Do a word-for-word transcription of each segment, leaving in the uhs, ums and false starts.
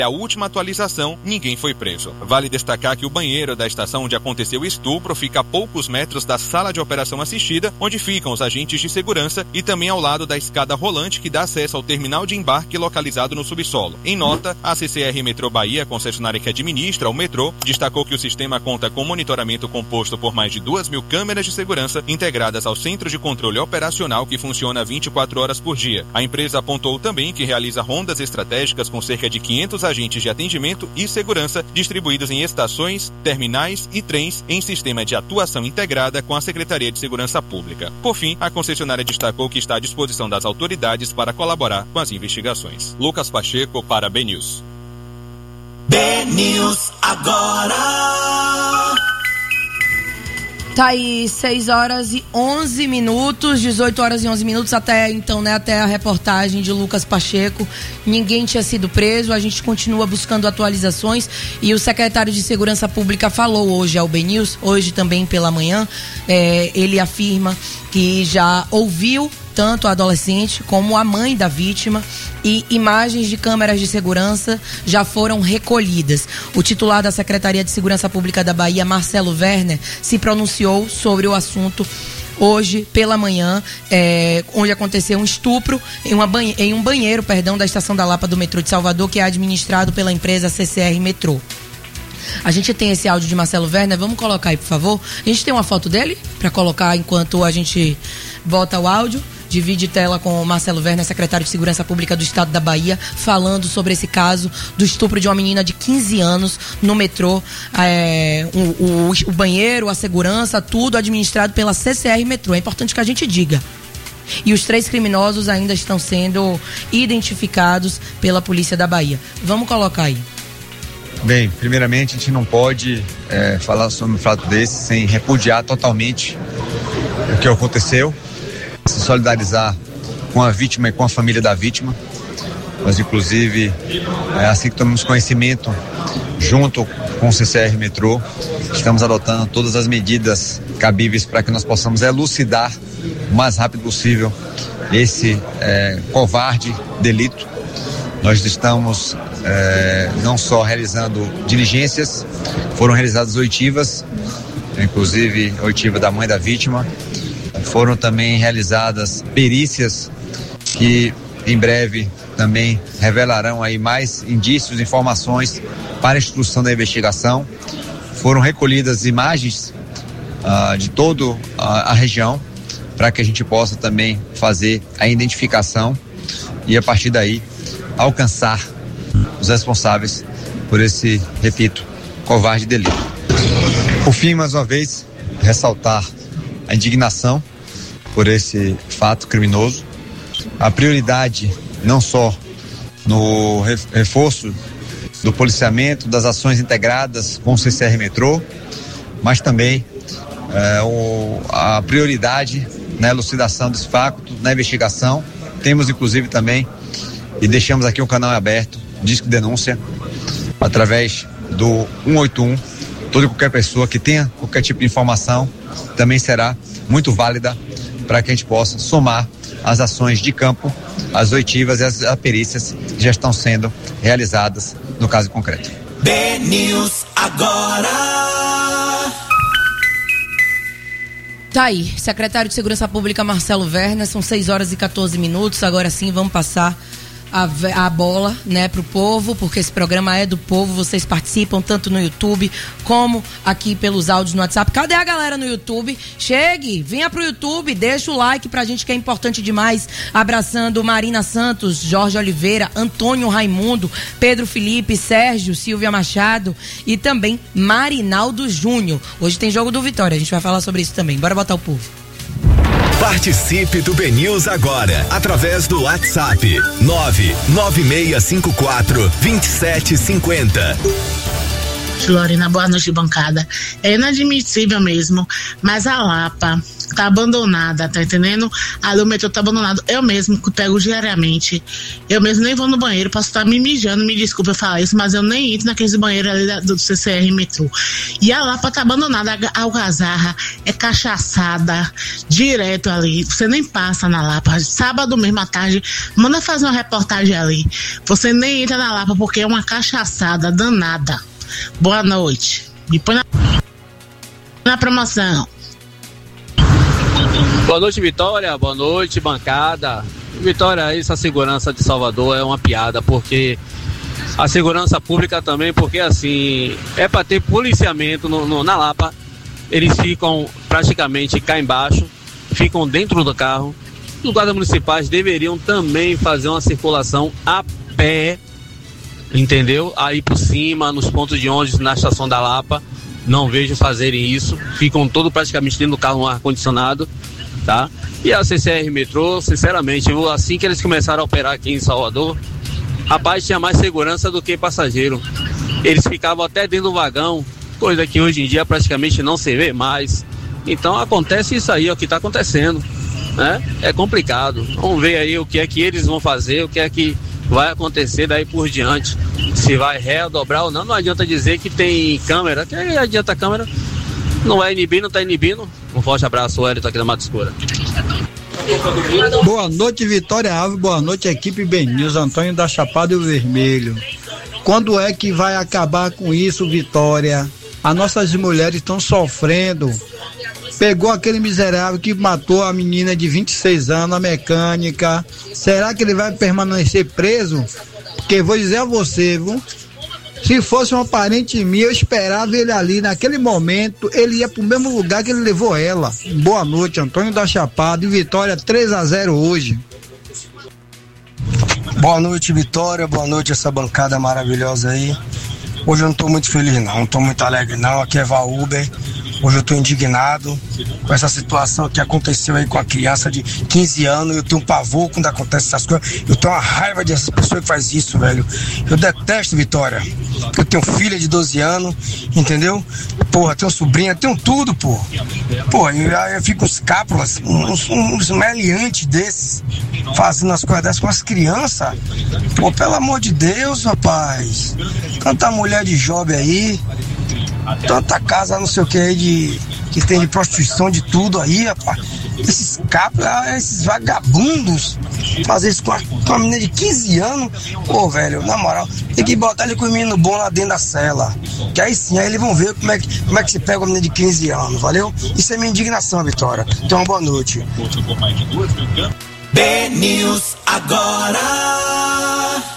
a última atualização, ninguém foi preso. Vale destacar que o banheiro da estação onde aconteceu o estupro fica a poucos metros da sala de operação assistida, onde ficam os agentes de segurança, e também ao lado da escada rolante que dá acesso ao terminal de embarque localizado no subsolo. Em nota, a C C R Metrô Bahia, concessionária que administra o metrô, destacou que o sistema conta com monitoramento composto por mais de duas mil câmeras de segurança integradas ao centro de controle operacional que funciona vinte e quatro horas por dia. A empresa apontou também que realiza rondas estratégicas com cerca de quinhentos agentes de atendimento e segurança distribuídos em estações, terminais e trens em sistema de atuação integrada com a Secretaria de Segurança Pública. Por fim, a concessionária destacou que está à disposição das autoridades para colaborar com as investigações. Lucas Pacheco para B News. B News agora. Tá aí, seis horas e onze minutos, dezoito horas e onze minutos, até então, né, até a reportagem de Lucas Pacheco. Ninguém tinha sido preso, a gente continua buscando atualizações e o secretário de Segurança Pública falou hoje ao B News, hoje também pela manhã, é, ele afirma que já ouviu tanto a adolescente como a mãe da vítima e imagens de câmeras de segurança já foram recolhidas. O titular da Secretaria de Segurança Pública da Bahia, Marcelo Werner, se pronunciou sobre o assunto hoje pela manhã, é, onde aconteceu um estupro em, uma banhe- em um banheiro, perdão, da Estação da Lapa do metrô de Salvador, que é administrado pela empresa C C R Metrô. A gente tem esse áudio de Marcelo Werner, vamos colocar aí, por favor. A gente tem uma foto dele para colocar enquanto a gente bota o áudio. Divide tela com o Marcelo Werner, secretário de Segurança Pública do Estado da Bahia, falando sobre esse caso do estupro de uma menina de quinze anos no metrô. É, o, o, o banheiro, a segurança, tudo administrado pela C C R Metrô. É importante que a gente diga. E os três criminosos ainda estão sendo identificados pela Polícia da Bahia. Vamos colocar aí. Bem, primeiramente a gente não pode é, falar sobre um fato desse sem repudiar totalmente o que aconteceu, se solidarizar com a vítima e com a família da vítima. Nós, inclusive, é, assim que tomamos conhecimento, junto com o C C R Metrô, estamos adotando todas as medidas cabíveis para que nós possamos elucidar o mais rápido possível esse é, covarde delito. Nós estamos é, não só realizando diligências, foram realizadas oitivas, inclusive oitiva da mãe da vítima. Foram também realizadas perícias que em breve também revelarão aí mais indícios, informações para a instrução da investigação. Foram recolhidas imagens uh, de toda a, a região para que a gente possa também fazer a identificação e a partir daí alcançar os responsáveis por esse, repito, covarde delito. Por fim, mais uma vez, ressaltar a indignação por esse fato criminoso. A prioridade não só no reforço do policiamento, das ações integradas com o C C R Metrô, mas também é, o, a prioridade na elucidação desse fato, na investigação. Temos inclusive também, e deixamos aqui um canal aberto, disco de denúncia, através do um oito um. Toda e qualquer pessoa que tenha qualquer tipo de informação também será muito válida para que a gente possa somar as ações de campo, as oitivas e as, as perícias que já estão sendo realizadas no caso concreto. B News agora. Tá aí, secretário de Segurança Pública Marcelo Werner, são seis horas e quatorze minutos, agora sim vamos passar a, a bola, né, pro povo, porque esse programa é do povo, vocês participam tanto no YouTube como aqui pelos áudios no WhatsApp. Cadê a galera no YouTube? Chegue, venha pro YouTube, deixa o like pra gente que é importante demais. Abraçando Marina Santos, Jorge Oliveira, Antônio Raimundo, Pedro Felipe, Sérgio, Silvia Machado e também Marinaldo Júnior. Hoje tem jogo do Vitória, a gente vai falar sobre isso também. Bora botar o povo. Participe do B News agora, através do WhatsApp nove nove seis cinco quatro dois sete cinco zero. noite, Lorena. Boa noite, bancada. É inadmissível mesmo, mas a Lapa tá abandonada, tá entendendo? Ali o metrô tá abandonado. Eu mesmo que pego diariamente. Eu mesmo nem vou no banheiro, posso estar me mijando, me desculpa eu falar isso, mas eu nem entro naqueles banheiros ali da, do C C R metrô. E a Lapa tá abandonada, a algazarra é cachaçada, direto ali. Você nem passa na Lapa. Sábado mesmo à tarde, manda fazer uma reportagem ali. Você nem entra na Lapa porque é uma cachaçada danada. Boa noite. Me põe na, na promoção. Boa noite, Vitória. Boa noite, bancada. Vitória, essa segurança de Salvador é uma piada, porque a segurança pública também, porque assim, é para ter policiamento no, no, na Lapa. Eles ficam praticamente cá embaixo, ficam dentro do carro. Os guardas municipais deveriam também fazer uma circulação a pé, entendeu? Aí por cima, nos pontos de ônibus, na estação da Lapa. Não vejo fazerem isso. Ficam todos praticamente dentro do carro no ar-condicionado, tá? E a C C R Metrô, sinceramente, assim que eles começaram a operar aqui em Salvador, rapaz, tinha mais segurança do que passageiro. Eles ficavam até dentro do vagão, coisa que hoje em dia praticamente não se vê mais. Então acontece isso aí, é o que está acontecendo, né? É complicado. Vamos ver aí o que é que eles vão fazer, o que é que vai acontecer daí por diante. Se vai redobrar ou não, não adianta dizer que tem câmera, que adianta a câmera, não vai inibir, não está inibindo. Um forte abraço, o Hélio, aqui da Mata Escura. Boa noite, Vitória Alves, boa noite, equipe Ben News, Antônio da Chapada e o Vermelho. Quando é que vai acabar com isso, Vitória? As nossas mulheres estão sofrendo. Pegou aquele miserável que matou a menina de vinte e seis anos, a mecânica. Será que ele vai permanecer preso? Porque vou dizer a você, viu? Se fosse um parente minha, eu esperava ele ali. Naquele momento, ele ia pro mesmo lugar que ele levou ela. Boa noite, Antônio da Chapada e Vitória três a zero hoje. Boa noite, Vitória. Boa noite, essa bancada maravilhosa aí. Hoje eu não tô muito feliz não, não tô muito alegre não. Aqui é Valber. Hoje eu tô indignado com essa situação que aconteceu aí com a criança de quinze anos. Eu tenho um pavor quando acontece essas coisas. Eu tenho uma raiva dessa pessoa que faz isso, velho. Eu detesto, Vitória. Eu tenho filha de doze anos, entendeu? Porra, tenho sobrinha, tenho tudo, porra. Porra, eu, eu fico uns cápulas, uns, uns meliantes desses, fazendo as coisas dessas com as crianças. Pô, pelo amor de Deus, rapaz. Tanta mulher de job aí. Tanta casa, não sei o que aí, de, que tem de prostituição, de tudo aí, rapaz. Esses capos, esses vagabundos, fazer isso com, a, com uma menina de quinze anos. Pô, velho, na moral, tem que botar ele com o menino bom lá dentro da cela. Que aí sim, aí eles vão ver como é que, como é que se pega uma menina de quinze anos, valeu? Isso é minha indignação, Vitória. Então, uma boa noite. B News agora.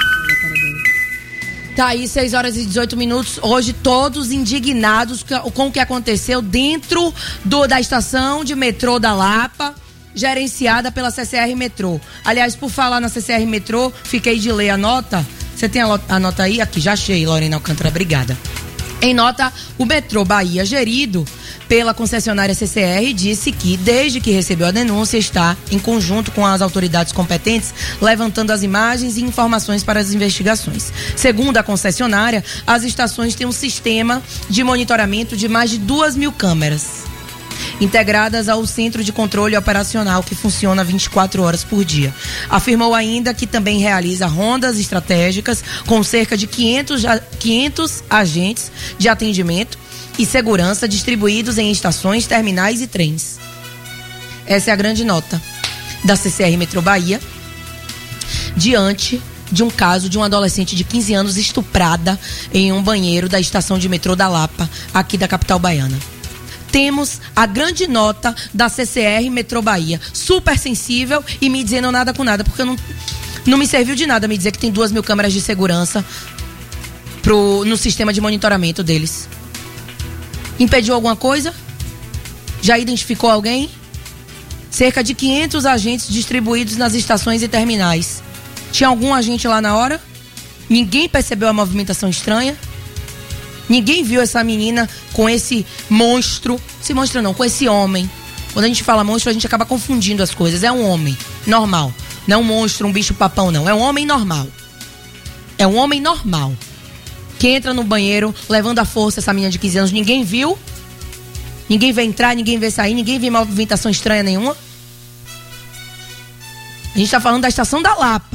Tá aí, seis horas e dezoito minutos. Hoje, todos indignados com o que aconteceu dentro do, da estação de metrô da Lapa, gerenciada pela C C R Metrô. Aliás, por falar na C C R Metrô, fiquei de ler a nota. Você tem a, a nota aí? Aqui, já achei, Lorena Alcântara, obrigada. Em nota, o Metrô Bahia, gerido pela concessionária C C R, disse que, desde que recebeu a denúncia, está, em conjunto com as autoridades competentes, levantando as imagens e informações para as investigações. Segundo a concessionária, as estações têm um sistema de monitoramento de mais de duas mil câmeras, integradas ao Centro de Controle Operacional, que funciona vinte e quatro horas por dia. Afirmou ainda que também realiza rondas estratégicas com cerca de quinhentos, quinhentos agentes de atendimento e segurança distribuídos em estações, terminais e trens. Essa é a grande nota da C C R Metrô Bahia, diante de um caso de uma adolescente de quinze anos estuprada em um banheiro da estação de metrô da Lapa, aqui da capital baiana. Temos a grande nota da C C R Metrô Bahia, super sensível e me dizendo nada com nada, porque eu não, não me serviu de nada me dizer que tem duas mil câmeras de segurança pro, no sistema de monitoramento deles. Impediu alguma coisa? Já identificou alguém? Cerca de quinhentos agentes distribuídos nas estações e terminais. Tinha algum agente lá na hora? Ninguém percebeu a movimentação estranha? Ninguém viu essa menina com esse monstro? Esse monstro não, com esse homem. Quando a gente fala monstro, a gente acaba confundindo as coisas. É um homem normal. Não é um monstro, um bicho papão, não. É um homem normal. É um homem normal. que entra no banheiro levando à força essa menina de quinze anos. Ninguém viu? Ninguém vê entrar, ninguém vê sair, ninguém vê movimentação estranha nenhuma? A gente tá falando da Estação da Lapa.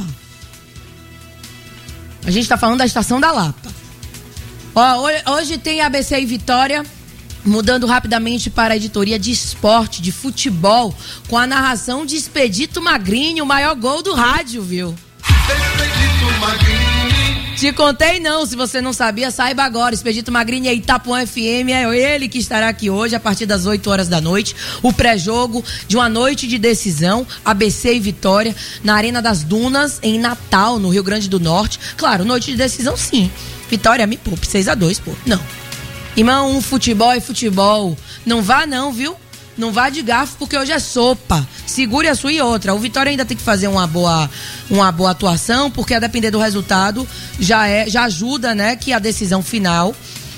A gente tá falando da Estação da Lapa. Ó, hoje, hoje tem A B C e Vitória, mudando rapidamente para a editoria de esporte, de futebol, com a narração de Expedito Magrini, o maior gol do rádio, viu? Expedito Magrini. Te contei não, se você não sabia, saiba agora. Expedito Magrini é Itapuã F M, é ele que estará aqui hoje a partir das oito horas da noite. O pré-jogo de uma noite de decisão, A B C e Vitória, na Arena das Dunas, em Natal, no Rio Grande do Norte. Claro, noite de decisão sim. Vitória me poupe, seis a dois, pô. Não. Irmão, um futebol é futebol. Não vá não, viu? Não vá de garfo, porque hoje é sopa. Segure a sua e outra. O Vitória ainda tem que fazer uma boa, uma boa atuação, porque a depender do resultado, já, é, já ajuda, né, que a decisão final,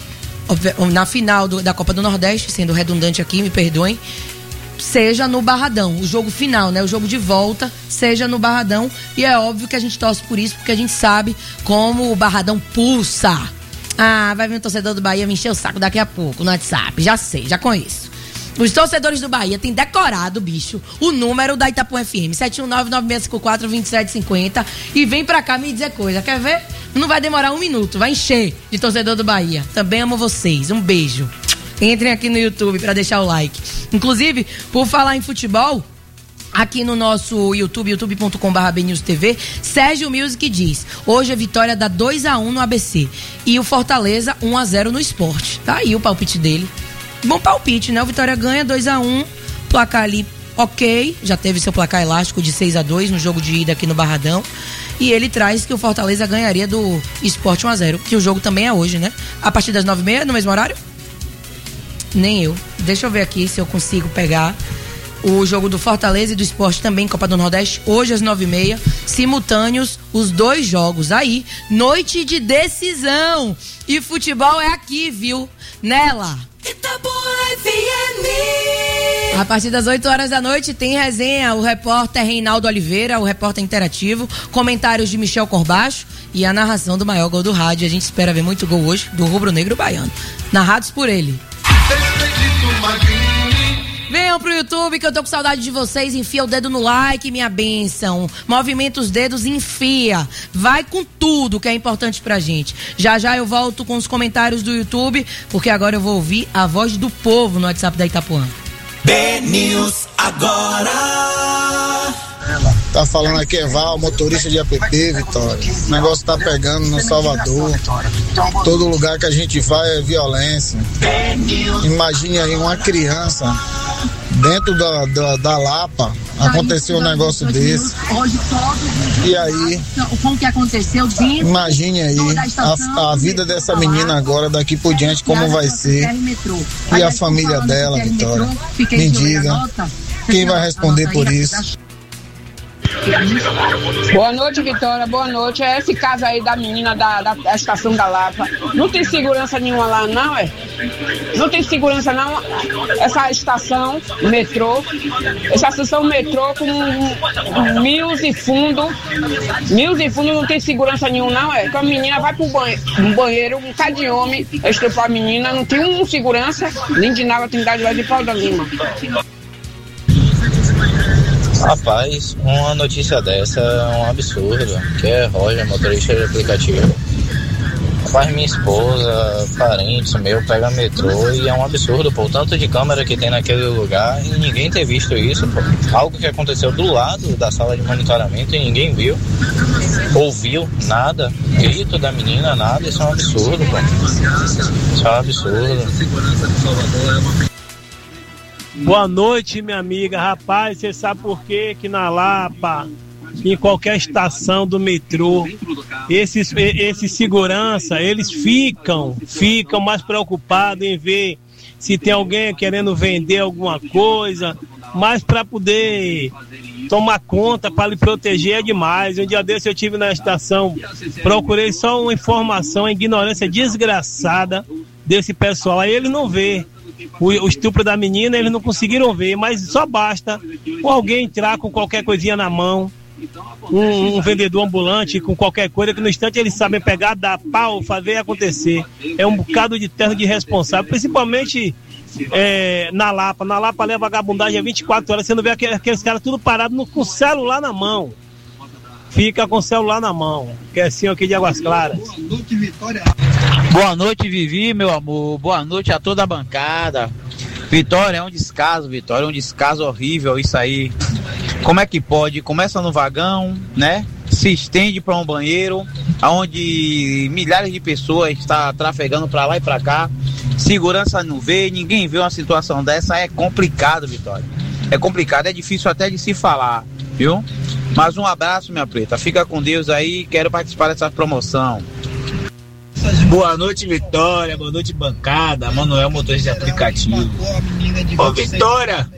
na final do, da Copa do Nordeste, sendo redundante aqui, me perdoem, seja no Barradão. O jogo final, né, o jogo de volta, seja no Barradão. E é óbvio que a gente torce por isso, porque a gente sabe como o Barradão pulsa. Ah, vai vir um torcedor do Bahia me encher o saco daqui a pouco no WhatsApp. Já sei, já conheço. Os torcedores do Bahia têm decorado, bicho, o número da Itapuã F M, sete um nove, nove seis cinco quatro, dois sete cinco zero, e vem pra cá me dizer coisa. Quer ver? Não vai demorar um minuto, vai encher de torcedor do Bahia. Também amo vocês, um beijo. Entrem aqui no YouTube pra deixar o like. Inclusive, por falar em futebol, aqui no nosso YouTube, youtube ponto com barra B News T V, Sérgio Music diz: hoje a Vitória dá dois a um no A B C e o Fortaleza um a zero no Sport. Tá aí o palpite dele. Bom palpite, né? O Vitória ganha dois a um, placar ali ok, já teve seu placar elástico de seis a dois no jogo de ida aqui no Barradão, e ele traz que o Fortaleza ganharia do Sport um a zero, que o jogo também é hoje, né? A partir das nove e meia, no mesmo horário? Nem eu. Deixa eu ver aqui se eu consigo pegar o jogo do Fortaleza e do Sport também, Copa do Nordeste, hoje às nove e meia, simultâneos, os dois jogos aí, noite de decisão, e futebol é aqui, viu? Nela. Itapuã F M. A partir das oito horas da noite tem resenha, o repórter Reinaldo Oliveira, o repórter interativo, comentários de Michel Corbacho e a narração do maior gol do rádio. A gente espera ver muito gol hoje do rubro-negro baiano, narrados por ele. Venham pro YouTube que eu tô com saudade de vocês. Enfia o dedo no like, minha bênção. Movimenta os dedos, enfia. Vai com tudo que é importante pra gente. Já já eu volto com os comentários do YouTube, porque agora eu vou ouvir a voz do povo no WhatsApp da Itapuã. B-News agora. Tá falando aqui é Val, motorista de A P P, Vitória. O negócio tá pegando no Salvador. Todo lugar que a gente vai é violência. Imagine aí uma criança dentro da, da, da Lapa, aconteceu um negócio desse. E aí, imagine aí a, a vida dessa menina agora, daqui por diante, como vai ser. E a família dela, Vitória. Me diga, quem vai responder por isso? Boa noite, Vitória, boa noite. É esse caso aí da menina da, da, da Estação da Lapa. Não tem segurança nenhuma lá, não, é? Não tem segurança, não. Essa estação, metrô, essa estação metrô com um, mil e fundo, mil e fundo não tem segurança nenhuma, não, é? Quando a menina vai pro banheiro, um banheiro, um cara de homem, estrupar a menina, não tem um segurança, nem de nada, tem idade lá de Pau da Lima. Rapaz, uma notícia dessa é um absurdo, que é Roger, motorista de aplicativo. Rapaz, minha esposa, parentes meu, pega metrô e é um absurdo, pô, o tanto de câmera que tem naquele lugar e ninguém ter visto isso, pô. Algo que aconteceu do lado da sala de monitoramento e ninguém viu, ouviu nada, grito da menina, nada, isso é um absurdo, pô. Isso é um absurdo. Boa noite, minha amiga. Rapaz, você sabe por quê? Que na Lapa, em qualquer estação do metrô, esses, esses segurança, eles ficam, ficam mais preocupados em ver se tem alguém querendo vender alguma coisa, mas para poder tomar conta, para lhe proteger é demais. Um dia desse eu estive na estação, procurei só uma informação, a ignorância desgraçada desse pessoal, aí ele não vê. O, o estupro da menina eles não conseguiram ver, mas só basta alguém entrar com qualquer coisinha na mão um, um vendedor ambulante com qualquer coisa, que no instante eles sabem pegar, dar pau, fazer acontecer. É um bocado de terno de responsável, principalmente é, na Lapa. Na Lapa leva vagabundagem vinte e quatro horas, você não vê aqueles, aqueles caras tudo parados no, com o celular na mão. Fica com o celular na mão, que é assim aqui de Águas Claras. Boa noite, Vivi, meu amor. Boa noite a toda a bancada. Vitória, é um descaso, Vitória, é um descaso horrível isso aí. Como é que pode? Começa no vagão, né? Se estende para um banheiro, onde milhares de pessoas estão trafegando para lá e para cá. Segurança não vê, ninguém vê uma situação dessa. É complicado, Vitória. É complicado, é difícil até de se falar, viu? Mas um abraço, minha preta. Fica com Deus aí, quero participar dessa promoção. Boa noite, Vitória. Boa noite, bancada. Manuel, motorista de aplicativo. Ô, Vitória,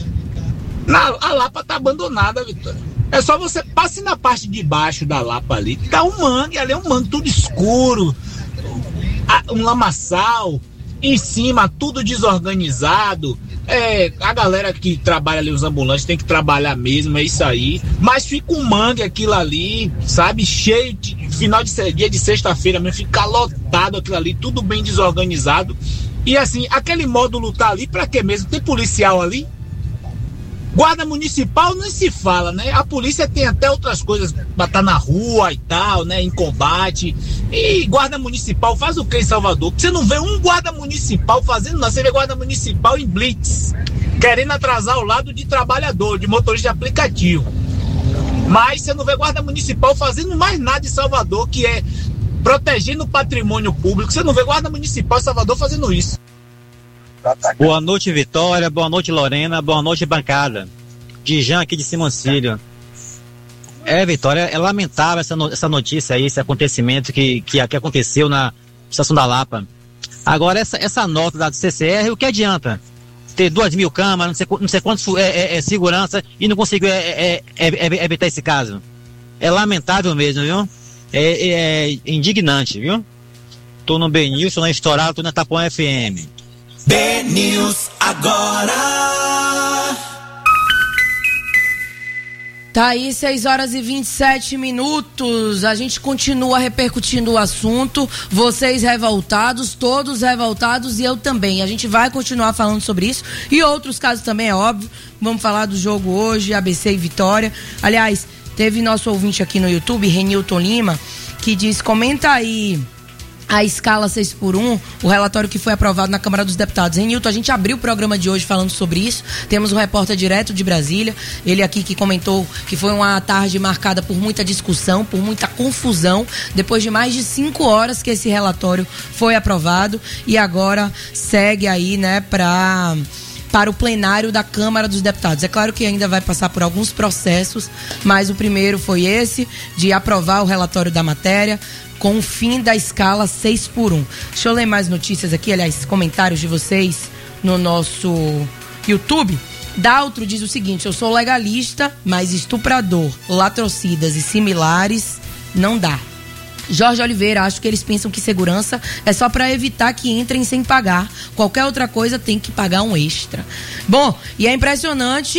na, a Lapa tá abandonada, Vitória. É só você passe na parte de baixo da Lapa ali. Tá um mangue, ali é um mangue tudo escuro, um lamaçal, em cima tudo desorganizado. É, a galera que trabalha ali, os ambulantes, tem que trabalhar mesmo, é isso aí. Mas fica um mangue aquilo ali, sabe? Cheio de final de dia de sexta-feira mesmo, fica lotado aquilo ali, tudo bem desorganizado. E assim, aquele módulo tá ali pra quê mesmo? Tem policial ali? Guarda municipal nem se fala, né? A polícia tem até outras coisas pra estar na rua e tal, né? Em combate. E guarda municipal faz o que em Salvador? Você não vê um guarda municipal fazendo, não. Você vê guarda municipal em blitz, querendo atrasar o lado de trabalhador, de motorista de aplicativo. Mas você não vê guarda municipal fazendo mais nada em Salvador, que é protegendo o patrimônio público. Você não vê guarda municipal em Salvador fazendo isso. Boa noite, Vitória. Boa noite, Lorena. Boa noite, bancada. Dijan aqui de Simoncílio. É, Vitória, é lamentável essa, no, essa notícia aí, esse acontecimento que, que, que aconteceu na Estação da Lapa. Agora, essa, essa nota da C C R, o que adianta? Ter duas mil câmaras, não sei, não sei quantos é, é, é, segurança e não conseguiu é, é, é, é, evitar esse caso. É lamentável mesmo, viu? É, é, é indignante, viu? Tô no B News, tô na Estourada, tô na Tapuã F M. B-News agora. Tá aí, seis horas e vinte e sete minutos. A gente continua repercutindo o assunto. Vocês revoltados, todos revoltados e eu também. A gente vai continuar falando sobre isso e outros casos também, é óbvio. Vamos falar do jogo hoje, A B C e Vitória. Aliás, teve nosso ouvinte aqui no YouTube, Renilton Lima, que diz: comenta aí a escala seis por um, o relatório que foi aprovado na Câmara dos Deputados. Renilton, a gente abriu o programa de hoje falando sobre isso. Temos um repórter direto de Brasília, ele aqui que comentou que foi uma tarde marcada por muita discussão, por muita confusão, depois de mais de cinco horas que esse relatório foi aprovado e agora segue aí, né, para... para o plenário da Câmara dos Deputados. É claro que ainda vai passar por alguns processos, mas o primeiro foi esse, de aprovar o relatório da matéria com o fim da escala seis por um. Deixa eu ler mais notícias aqui, aliás, comentários de vocês no nosso YouTube. Daltro diz o seguinte: eu sou legalista, mas estuprador, latrocidas e similares não dá. Jorge Oliveira, acho que eles pensam que segurança é só para evitar que entrem sem pagar. Qualquer outra coisa tem que pagar um extra. Bom, e é impressionante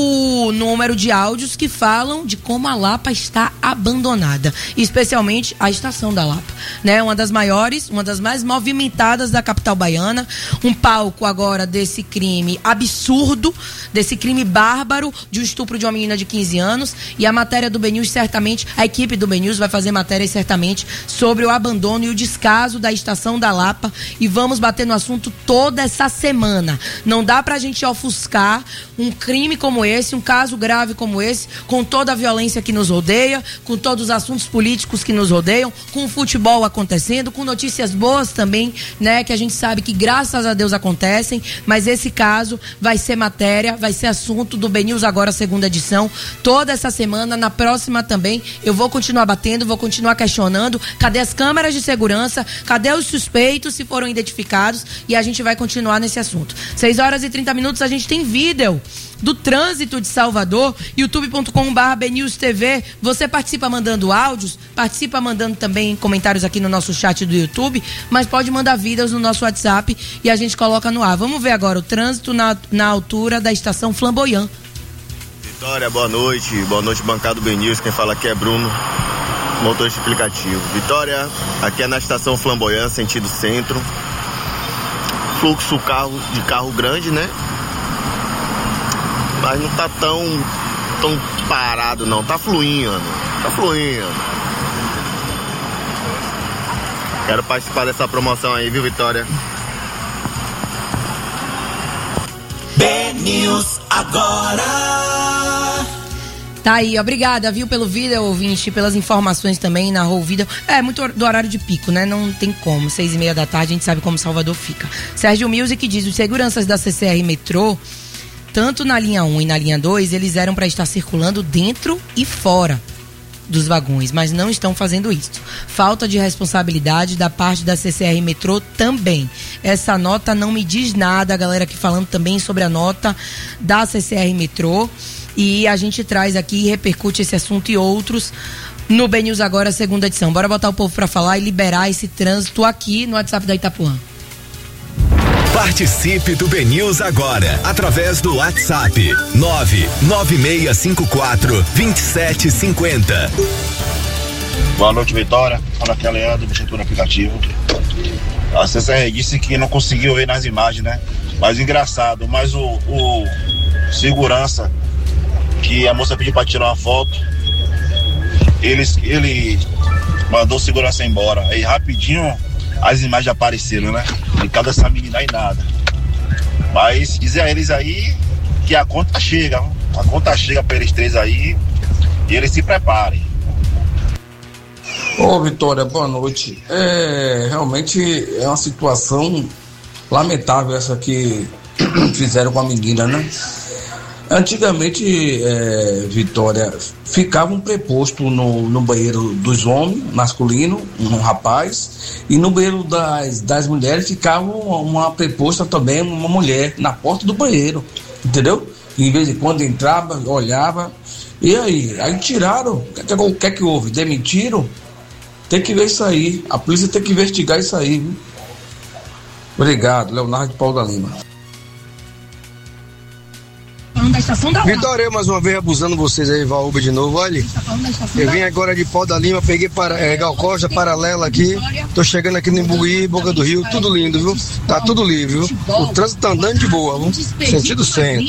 o número de áudios que falam de como a Lapa está abandonada, especialmente a estação da Lapa, né? Uma das maiores, uma das mais movimentadas da capital baiana, um palco agora desse crime absurdo, desse crime bárbaro de um estupro de uma menina de quinze anos, e a matéria do B-News, certamente, a equipe do B-News vai fazer matéria certamente sobre o abandono e o descaso da estação da Lapa, e vamos bater no assunto toda essa semana. Não dá pra gente ofuscar um crime como esse, um caso grave como esse, com toda a violência que nos rodeia, com todos os assuntos políticos que nos rodeiam, com o futebol acontecendo, com notícias boas também, né, que a gente sabe que graças a Deus acontecem, mas esse caso vai ser matéria, vai ser assunto do B-News agora, segunda edição, toda essa semana. Na próxima também eu vou continuar batendo, vou continuar questionando. Cadê as câmeras de segurança? Cadê os suspeitos, se foram identificados? E a gente vai continuar nesse assunto. seis horas e trinta minutos, a gente tem vídeo do trânsito de Salvador, youtube ponto com barra B News T V. Você participa mandando áudios, participa mandando também comentários aqui no nosso chat do YouTube, mas pode mandar vídeos no nosso WhatsApp e a gente coloca no ar. Vamos ver agora o trânsito na, na altura da estação Flamboyant. Vitória, boa noite. Boa noite, bancada do B News. Quem fala aqui é Bruno, motorista aplicativo. Vitória, aqui é na estação Flamboyant, sentido centro. Fluxo carro, de carro grande, né? Mas não tá tão, tão parado não, tá fluindo, tá fluindo. Quero participar dessa promoção aí, viu, Vitória? B News agora. Tá aí, obrigada, viu, pelo vídeo, ouvinte, pelas informações também, narrou o vídeo. É, muito do horário de pico, né? Não tem como, seis e meia da tarde, a gente sabe como Salvador fica. Sérgio Music diz, os seguranças da C C R Metrô, tanto na linha um e na linha dois, eles eram para estar circulando dentro e fora dos vagões, mas não estão fazendo isso. Falta de responsabilidade da parte da C C R Metrô também. Essa nota não me diz nada, a galera aqui falando também sobre a nota da C C R Metrô. E a gente traz aqui e repercute esse assunto e outros no B News Agora, segunda edição. Bora botar o povo pra falar e liberar esse trânsito aqui no WhatsApp da Itapuã. Participe do B News Agora, através do WhatsApp nove nove seis cinco quatro dois sete cinco zero. Boa noite, Vitória. Fala aqui é Leandro, do setor aplicativo. A C C R disse que não conseguiu ver nas imagens, né? Mas engraçado, mas o, o segurança que a moça pediu pra tirar uma foto, ele, ele mandou o segurança embora. Aí rapidinho as imagens apareceram, né? E cada essa menina aí nada. Mas dizer a eles aí que a conta chega, a conta chega pra eles três aí e eles se preparem. Ô Vitória, boa noite. É, realmente é uma situação lamentável essa que fizeram com a menina, né? Antigamente, é, Vitória, ficava um preposto no, no banheiro dos homens, masculino, um rapaz, e no banheiro das, das mulheres ficava uma, uma preposta também, uma mulher, na porta do banheiro, entendeu? E, em vez de quando entrava, olhava, e aí? Aí tiraram, o que é que houve? Demitiram? Tem que ver isso aí, a polícia tem que investigar isso aí, viu? Obrigado, Leonardo de Paulo da Lima. Da estação da Vitória, mais uma vez abusando vocês aí, Valber de novo, olha. Eu vim agora de Pau da Lima, peguei para é, Gal Costa, paralela aqui. Tô chegando aqui no Imbuí, Boca do Rio, tudo lindo, viu? Tá tudo livre, viu? O trânsito tá andando de boa, viu? Sentido centro.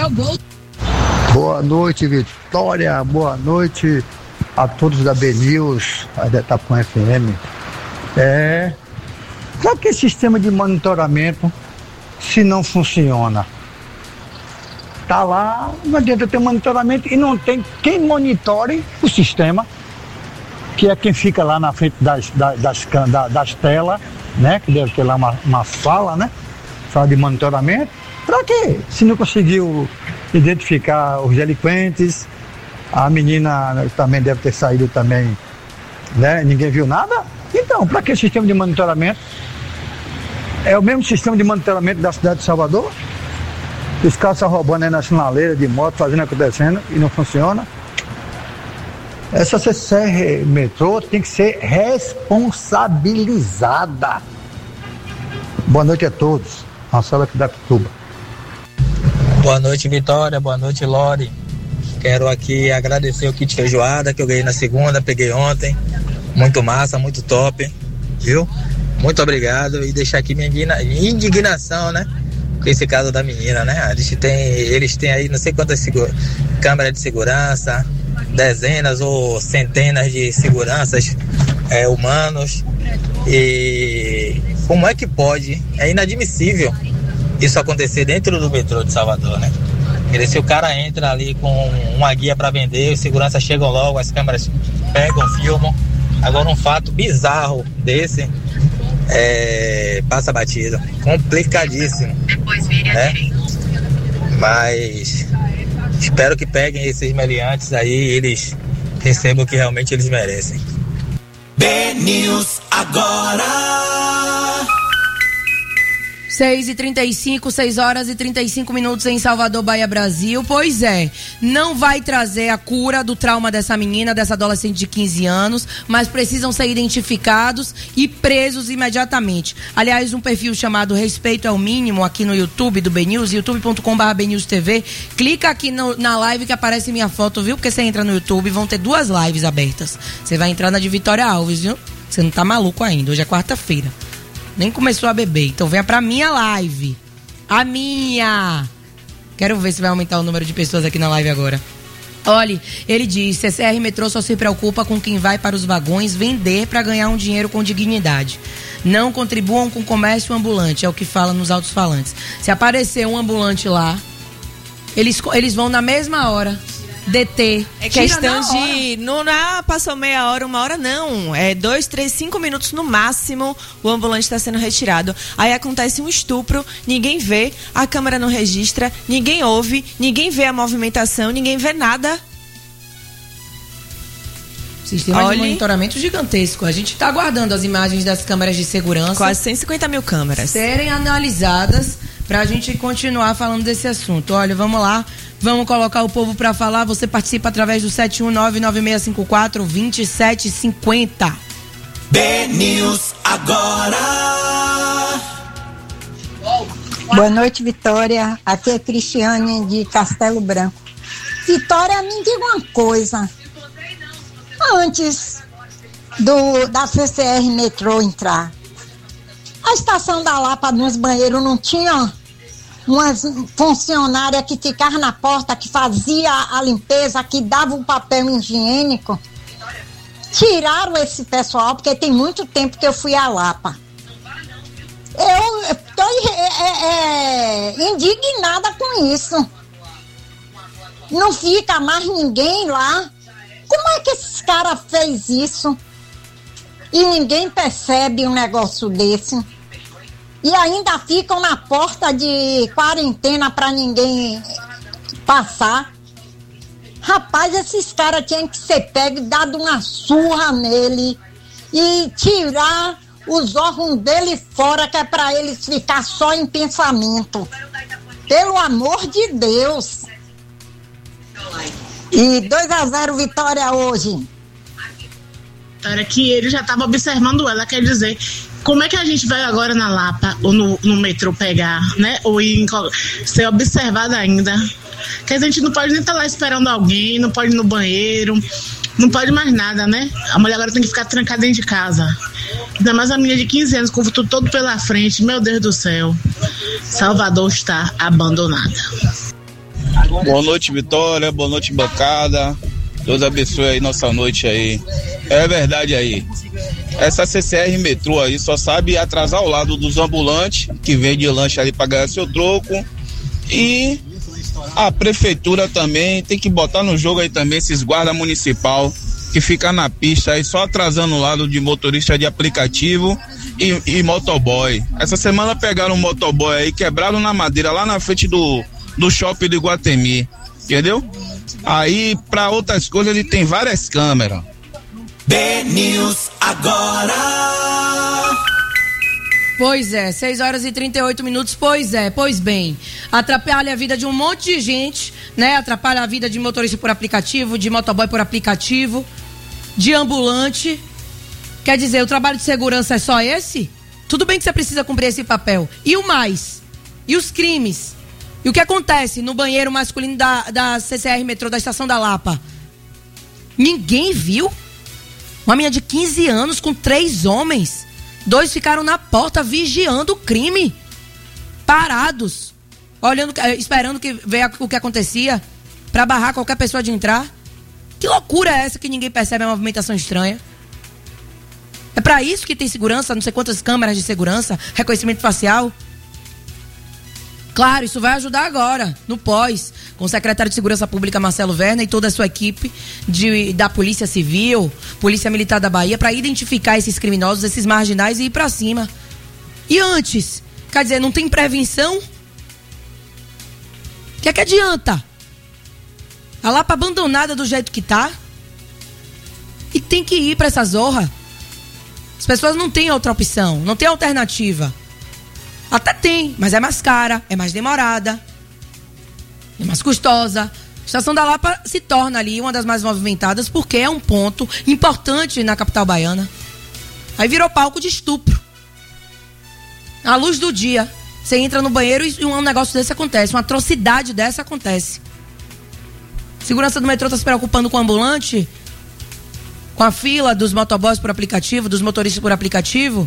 Boa noite, Vitória. Boa noite a todos da B News, a da Itapuã F M. É. Qual que é o sistema de monitoramento se não funciona? Tá lá, não adianta ter monitoramento e não tem quem monitore o sistema, que é quem fica lá na frente das, das, das, das telas, né? Que deve ter lá uma, uma sala, né? Sala de monitoramento. Pra quê? Se não conseguiu identificar os delinquentes, a menina também deve ter saído também, né? Ninguém viu nada. Então, pra que sistema de monitoramento? É o mesmo sistema de monitoramento da cidade de Salvador? Os caras estão roubando aí na sinaleira de moto, fazendo acontecendo e não funciona. Essa C C R Metrô tem que ser responsabilizada. Boa noite a todos. Marcelo aqui da Cutuba. Boa noite, Vitória. Boa noite, Lore. Quero aqui agradecer o kit feijoada que eu ganhei na segunda, peguei ontem. Muito massa, muito top, viu? Muito obrigado e deixar aqui minha indignação, né? Com esse caso da menina, né? Eles têm, eles têm aí não sei quantas segura, câmeras de segurança, dezenas ou centenas de seguranças é, humanos. E como é que pode? É inadmissível isso acontecer dentro do metrô de Salvador, né? E se o cara entra ali com uma guia para vender, os seguranças chegam logo, as câmeras pegam, filmam. Agora um fato bizarro desse é, passa batido, complicadíssimo, né? Mas espero que peguem esses meliantes aí e eles recebam o que realmente eles merecem. B News agora. seis e trinta e cinco, seis horas e trinta e cinco minutos em Salvador, Bahia, Brasil. Pois é, não vai trazer a cura do trauma dessa menina, dessa adolescente de quinze anos, mas precisam ser identificados e presos imediatamente. Aliás, um perfil chamado Respeito é o Mínimo aqui no YouTube do B News, youtube ponto com barra B News T V. Clica aqui no, na live que aparece minha foto, viu? Porque você entra no YouTube, vão ter duas lives abertas. Você vai entrar na de Vitória Alves, viu? Você não tá maluco ainda, hoje é quarta-feira. Nem começou a beber, então venha pra minha live. A minha. Quero ver se vai aumentar o número de pessoas aqui na live agora. Olha, ele diz, C C R Metrô só se preocupa com quem vai para os vagões vender para ganhar um dinheiro com dignidade. Não contribuam com o comércio ambulante, é o que fala nos alto-falantes. Se aparecer um ambulante lá, eles, eles vão na mesma hora deter. É questão de... Não, não passou meia hora, uma hora não. É dois, três, cinco minutos no máximo o ambulante está sendo retirado. Aí acontece um estupro, ninguém vê, a câmera não registra, ninguém ouve, ninguém vê a movimentação, ninguém vê nada. Sistema Olhe, de monitoramento gigantesco. A gente está aguardando as imagens das câmeras de segurança. Quase cento e cinquenta mil câmeras. Serem analisadas para a gente continuar falando desse assunto. Olha, vamos lá. Vamos colocar o povo para falar. Você participa através do sete um nove, nove seis cinco quatro, dois sete cinco zero. B News agora. Boa noite, Vitória. Aqui é Cristiane de Castelo Branco. Vitória, me diga uma coisa. Antes do, da C C R Metrô entrar, a estação da Lapa nos banheiros não tinha umas funcionárias que ficavam na porta, que fazia a limpeza, que dava o papel higiênico? Tiraram esse pessoal, porque tem muito tempo que eu fui à Lapa. Eu estou é, é, indignada com isso. Não fica mais ninguém lá. Como é que esse cara fez isso? E ninguém percebe um negócio desse. E ainda ficam na porta de quarentena para ninguém passar. Rapaz, esses caras tinham que ser pegos, dado uma surra nele e tirar os órgãos dele fora, que é para eles ficar só em pensamento. Pelo amor de Deus. E dois a zero Vitória hoje. Era que ele já estava observando ela, quer dizer, como é que a gente vai agora na Lapa ou no, no metrô pegar, né? Ou ir em, ser observada ainda. Que a gente não pode nem estar lá esperando alguém, não pode ir no banheiro, não pode mais nada, né? A mulher agora tem que ficar trancada dentro de casa. Ainda mais a menina de quinze anos com o futuro todo pela frente. Meu Deus do céu. Salvador está abandonada. Boa noite, Vitória. Boa noite, bancada. Deus abençoe aí nossa noite aí. É verdade aí. Essa C C R Metrô aí só sabe atrasar ao lado dos ambulantes que vende lanche ali pra ganhar seu troco. E a prefeitura também tem que botar no jogo aí também esses guarda municipal que fica na pista aí só atrasando o lado de motorista de aplicativo e, e motoboy. Essa semana pegaram um motoboy aí, quebraram na madeira lá na frente do, do shopping do Iguatemi, entendeu? Aí, para outras coisas, ele tem várias câmeras. B News agora. Pois é, seis horas e trinta e oito minutos, pois é, pois bem. Atrapalha a vida de um monte de gente, né? Atrapalha a vida de motorista por aplicativo, de motoboy por aplicativo, de ambulante. Quer dizer, o trabalho de segurança é só esse? Tudo bem que você precisa cumprir esse papel. E o mais? E os crimes? E o que acontece no banheiro masculino da, da C C R Metrô, da Estação da Lapa? Ninguém viu? Uma menina de quinze anos com três homens. Dois ficaram na porta vigiando o crime. Parados. Olhando, esperando que veja o que acontecia. Pra barrar qualquer pessoa de entrar. Que loucura é essa que ninguém percebe a movimentação estranha? É pra isso que tem segurança, não sei quantas câmeras de segurança, reconhecimento facial. Claro, isso vai ajudar agora, no pós, com o secretário de Segurança Pública, Marcelo Werner, e toda a sua equipe de, da Polícia Civil, Polícia Militar da Bahia, para identificar esses criminosos, esses marginais e ir para cima. E antes, quer dizer, não tem prevenção? O que é que adianta? A Lapa abandonada do jeito que tá? E tem que ir para essa zorra. As pessoas não têm outra opção, não tem alternativa. Até tem, mas é mais cara, é mais demorada, é mais custosa. A Estação da Lapa se torna ali uma das mais movimentadas porque é um ponto importante na capital baiana. Aí virou palco de estupro. À luz do dia, você entra no banheiro e um negócio desse acontece, uma atrocidade dessa acontece. Segurança do metrô está se preocupando com o ambulante? Com a fila dos motoboys por aplicativo, dos motoristas por aplicativo?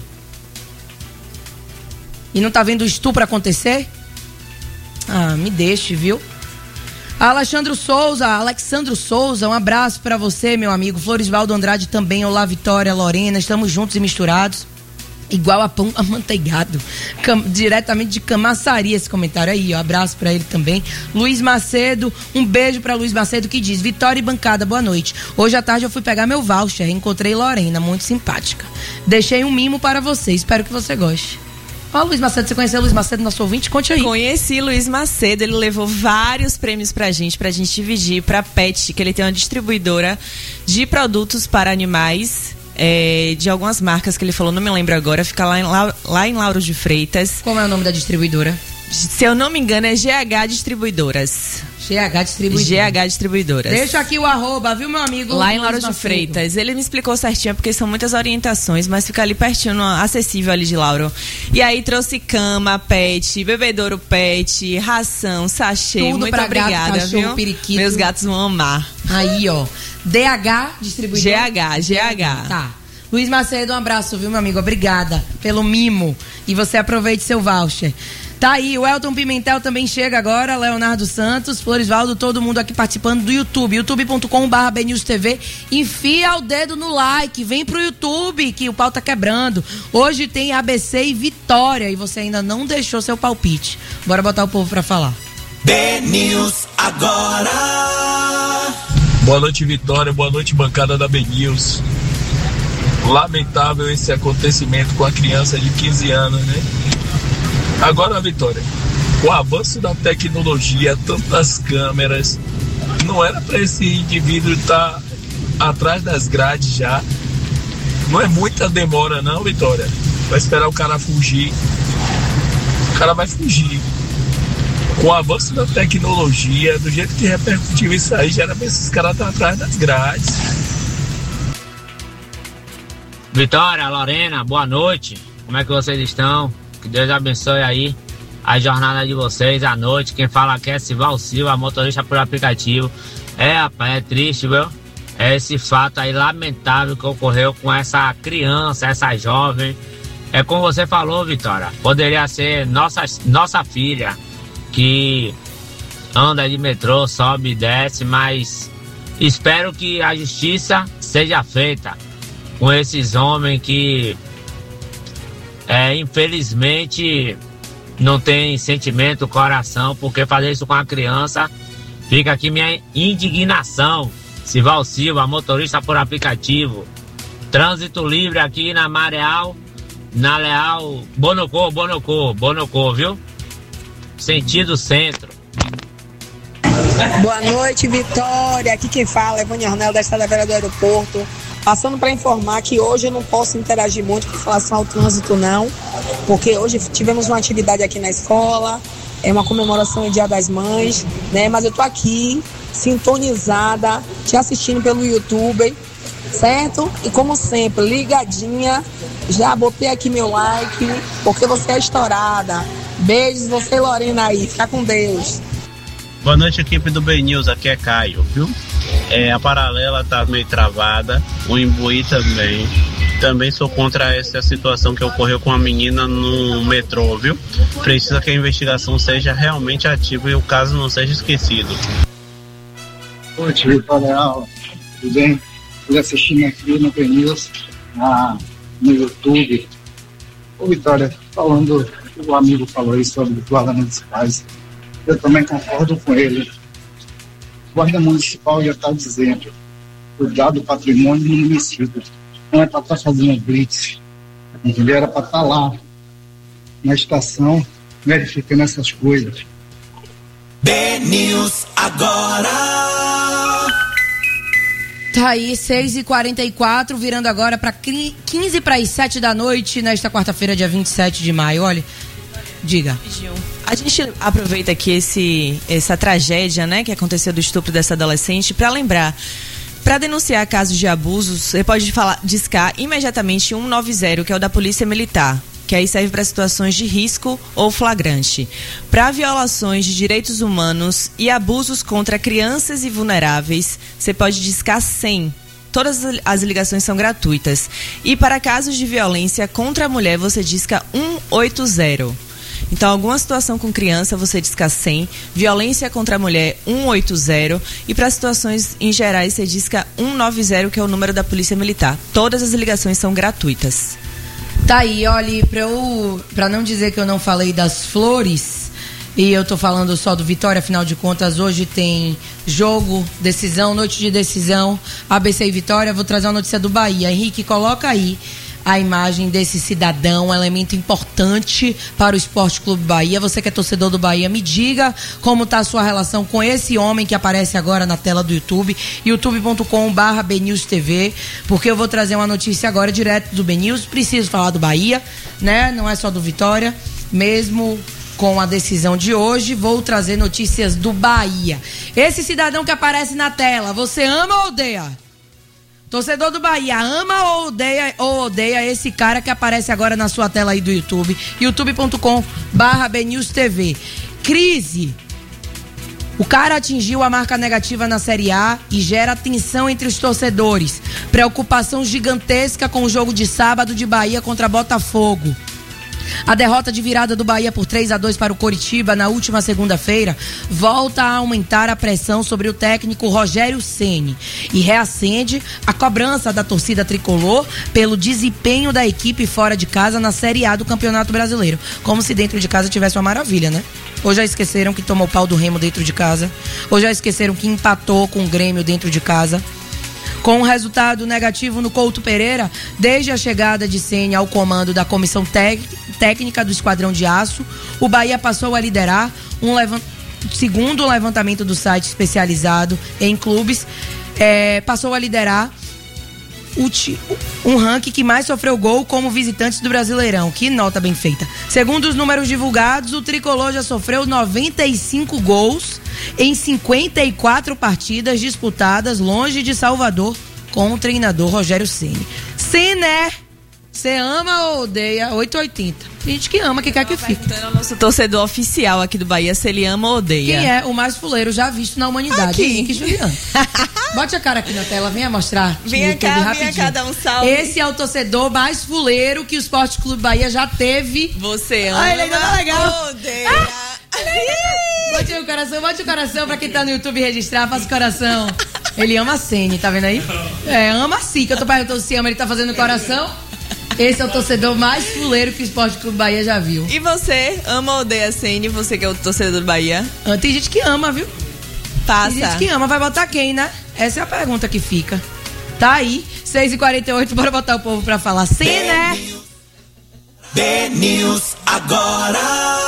E não tá vendo o estupro acontecer? Ah, me deixe, viu? Alexandro Souza, Alexandro Souza, um abraço pra você, meu amigo. Florisvaldo Andrade também, olá Vitória, Lorena, estamos juntos e misturados. Igual a pão amanteigado. Cam, diretamente de Camaçari esse comentário aí, ó. Abraço pra ele também. Luiz Macedo, um beijo pra Luiz Macedo que diz: Vitória e bancada, boa noite. Hoje à tarde eu fui pegar meu voucher, encontrei Lorena, muito simpática. Deixei um mimo para você, espero que você goste. Ó, Luiz Macedo, você conheceu o Luiz Macedo, nosso ouvinte? Conte aí. Conheci Luiz Macedo, ele levou vários prêmios pra gente, pra gente dividir pra Pet, que ele tem uma distribuidora de produtos para animais. É, de algumas marcas que ele falou, não me lembro agora, fica lá em, lá em Lauro de Freitas. Como é o nome da distribuidora? Se eu não me engano é G H Distribuidoras. G H Distribuidoras. G H Distribuidoras. Deixa aqui o arroba, viu, meu amigo? Lá em Lauro de Freitas. Ele me explicou certinho, porque são muitas orientações, mas fica ali pertinho, acessível ali de Lauro. E aí trouxe cama, pet, bebedouro pet, ração, sachê. Tudo muito obrigada, gato, cachorro, viu? Periquito. Meus gatos vão amar. Aí, ó. D H Distribuidora. G H, G H. Tá. Luiz Macedo, um abraço, viu, meu amigo? Obrigada pelo mimo. E você aproveite seu voucher. Tá aí, o Elton Pimentel também chega agora, Leonardo Santos, Florisvaldo, todo mundo aqui participando do YouTube, youtube ponto com barra B News T V. Enfia o dedo no like, vem pro YouTube que o pau tá quebrando. Hoje tem A B C e Vitória e você ainda não deixou seu palpite. Bora botar o povo pra falar. B News agora. Boa noite, Vitória, boa noite, bancada da B News. Lamentável esse acontecimento com a criança de quinze anos, né? Agora, Vitória, com o avanço da tecnologia, tantas câmeras, não era para esse indivíduo estar atrás das grades já? Não é muita demora não, Vitória? Vai esperar o cara fugir. O cara vai fugir. Com o avanço da tecnologia, do jeito que repercutiu isso aí, já era pra esses caras estar atrás das grades. Vitória, Lorena, boa noite. Como é que vocês estão? Que Deus abençoe aí a jornada de vocês, à noite. Quem fala aqui é Sival Silva, motorista por aplicativo. É, rapaz, é triste, viu? É esse fato aí lamentável que ocorreu com essa criança, essa jovem. É como você falou, Vitória. Poderia ser nossa, nossa filha, que anda de metrô, sobe e desce, mas espero que a justiça seja feita com esses homens que É, infelizmente não tem sentimento, coração, porque fazer isso com a criança. Fica aqui minha indignação. Sival Silva, motorista por aplicativo. Trânsito livre aqui na Mareal, na Leal, Bonocô, Bonocô, Bonocô, viu? Sentido centro. Boa noite, Vitória. Aqui quem fala é Vânia Arnel, da Estrada Velha do Aeroporto. Passando para informar que hoje eu não posso interagir muito com relação ao trânsito, não, porque hoje tivemos uma atividade aqui na escola, é uma comemoração do Dia das Mães, né? Mas eu tô aqui, sintonizada, te assistindo pelo YouTube, certo? E como sempre, ligadinha, já botei aqui meu like, porque você é estourada. Beijos, você e Lorena aí, fica com Deus. Boa noite, equipe do B News, aqui é Caio, viu? É, a paralela tá meio travada, o Imbuí também. Também sou contra essa situação que ocorreu com a menina no metrô, viu? Precisa que a investigação seja realmente ativa e o caso não seja esquecido. Boa noite, Vitória, tudo bem? Estou assistindo aqui no B News, na, no YouTube. Ô, Vitória, falando, o amigo falou aí sobre o guarda municipais. Eu também concordo com ele. O guarda municipal já está dizendo: cuidar do patrimônio do município. Não é para estar fazendo blitz. Entendeu? Era para estar lá, na estação, verificando essas coisas. B News agora. Tá aí, seis e quarenta e quatro, virando agora para quinze para as sete da noite, nesta quarta-feira, dia vinte e sete de maio. Olha, Diga. A gente aproveita aqui esse, essa tragédia, né, que aconteceu do estupro dessa adolescente para lembrar. Para denunciar casos de abusos, você pode falar, discar imediatamente um nove zero, que é o da Polícia Militar, que aí serve para situações de risco ou flagrante. Para violações de direitos humanos e abusos contra crianças e vulneráveis, você pode discar cem. Todas as ligações são gratuitas. E para casos de violência contra a mulher, você disca um oito zero. Então, alguma situação com criança, você disca cem, violência contra a mulher, um oito zero, e para situações em gerais, você disca um nove zero, que é o número da Polícia Militar. Todas as ligações são gratuitas. Tá aí, olha, pra, eu, pra não dizer que eu não falei das flores, e eu tô falando só do Vitória, afinal de contas, hoje tem jogo, decisão, noite de decisão, A B C e Vitória. Vou trazer uma notícia do Bahia. Henrique, coloca aí a imagem desse cidadão, um elemento importante para o Esporte Clube Bahia. Você que é torcedor do Bahia, me diga como está a sua relação com esse homem que aparece agora na tela do YouTube, youtube ponto com barra B News T V, porque eu vou trazer uma notícia agora direto do B News. Preciso falar do Bahia, né? Não é só do Vitória, mesmo com a decisão de hoje, vou trazer notícias do Bahia. Esse cidadão que aparece na tela, você ama ou odeia? Torcedor do Bahia, ama ou odeia, ou odeia esse cara que aparece agora na sua tela aí do YouTube, youtube ponto com barra B News T V. Crise. O cara atingiu a marca negativa na Série A e gera tensão entre os torcedores. Preocupação gigantesca com o jogo de sábado de Bahia contra Botafogo. A derrota de virada do Bahia por três a dois para o Coritiba na última segunda-feira volta a aumentar a pressão sobre o técnico Rogério Ceni e reacende a cobrança da torcida tricolor pelo desempenho da equipe fora de casa na Série A do Campeonato Brasileiro. Como se dentro de casa tivesse uma maravilha, né? Ou já esqueceram que tomou pau do Remo dentro de casa? Ou já esqueceram que empatou com o Grêmio dentro de casa? Com um resultado negativo no Couto Pereira, desde a chegada de Ceni ao comando da comissão tec- técnica do Esquadrão de Aço, o Bahia passou a liderar, um levant... segundo o levantamento do site especializado em clubes, é, passou a liderar o ti... um ranking que mais sofreu gol como visitantes do Brasileirão. Que nota bem feita. Segundo os números divulgados, o tricolor já sofreu noventa e cinco gols em cinquenta e quatro partidas disputadas longe de Salvador com o treinador Rogério Ceni. Cené, você ama ou odeia? oito e oitenta. Tem gente que ama, que quer que fique. Então é o nosso torcedor oficial aqui do Bahia, se ele ama ou odeia. Quem é o mais fuleiro já visto na humanidade? Aqui. Henrique Juliano. Bote a cara aqui na tela, venha mostrar. Venha cá, venha cá, dá um salve. Esse é o torcedor mais fuleiro que o Esporte Clube Bahia já teve. Você ama. Ah, ele ainda tá legal. Odeia. Ah, bote o coração, bote o coração pra quem tá no YouTube registrar, faça o coração. Ele ama a Ceni, tá vendo aí? É, ama sim, que eu tô perguntando se ama, ele tá fazendo coração. Esse é o torcedor mais fuleiro que o Esporte Clube Bahia já viu. E você, ama ou odeia a Ceni? Você que é o torcedor do Bahia? Ah, tem gente que ama, viu? Passa. Tem gente que ama, vai botar quem, né? Essa é a pergunta que fica. Tá aí, seis e quarenta e oito, bora botar o povo pra falar. Sim, né? B News agora.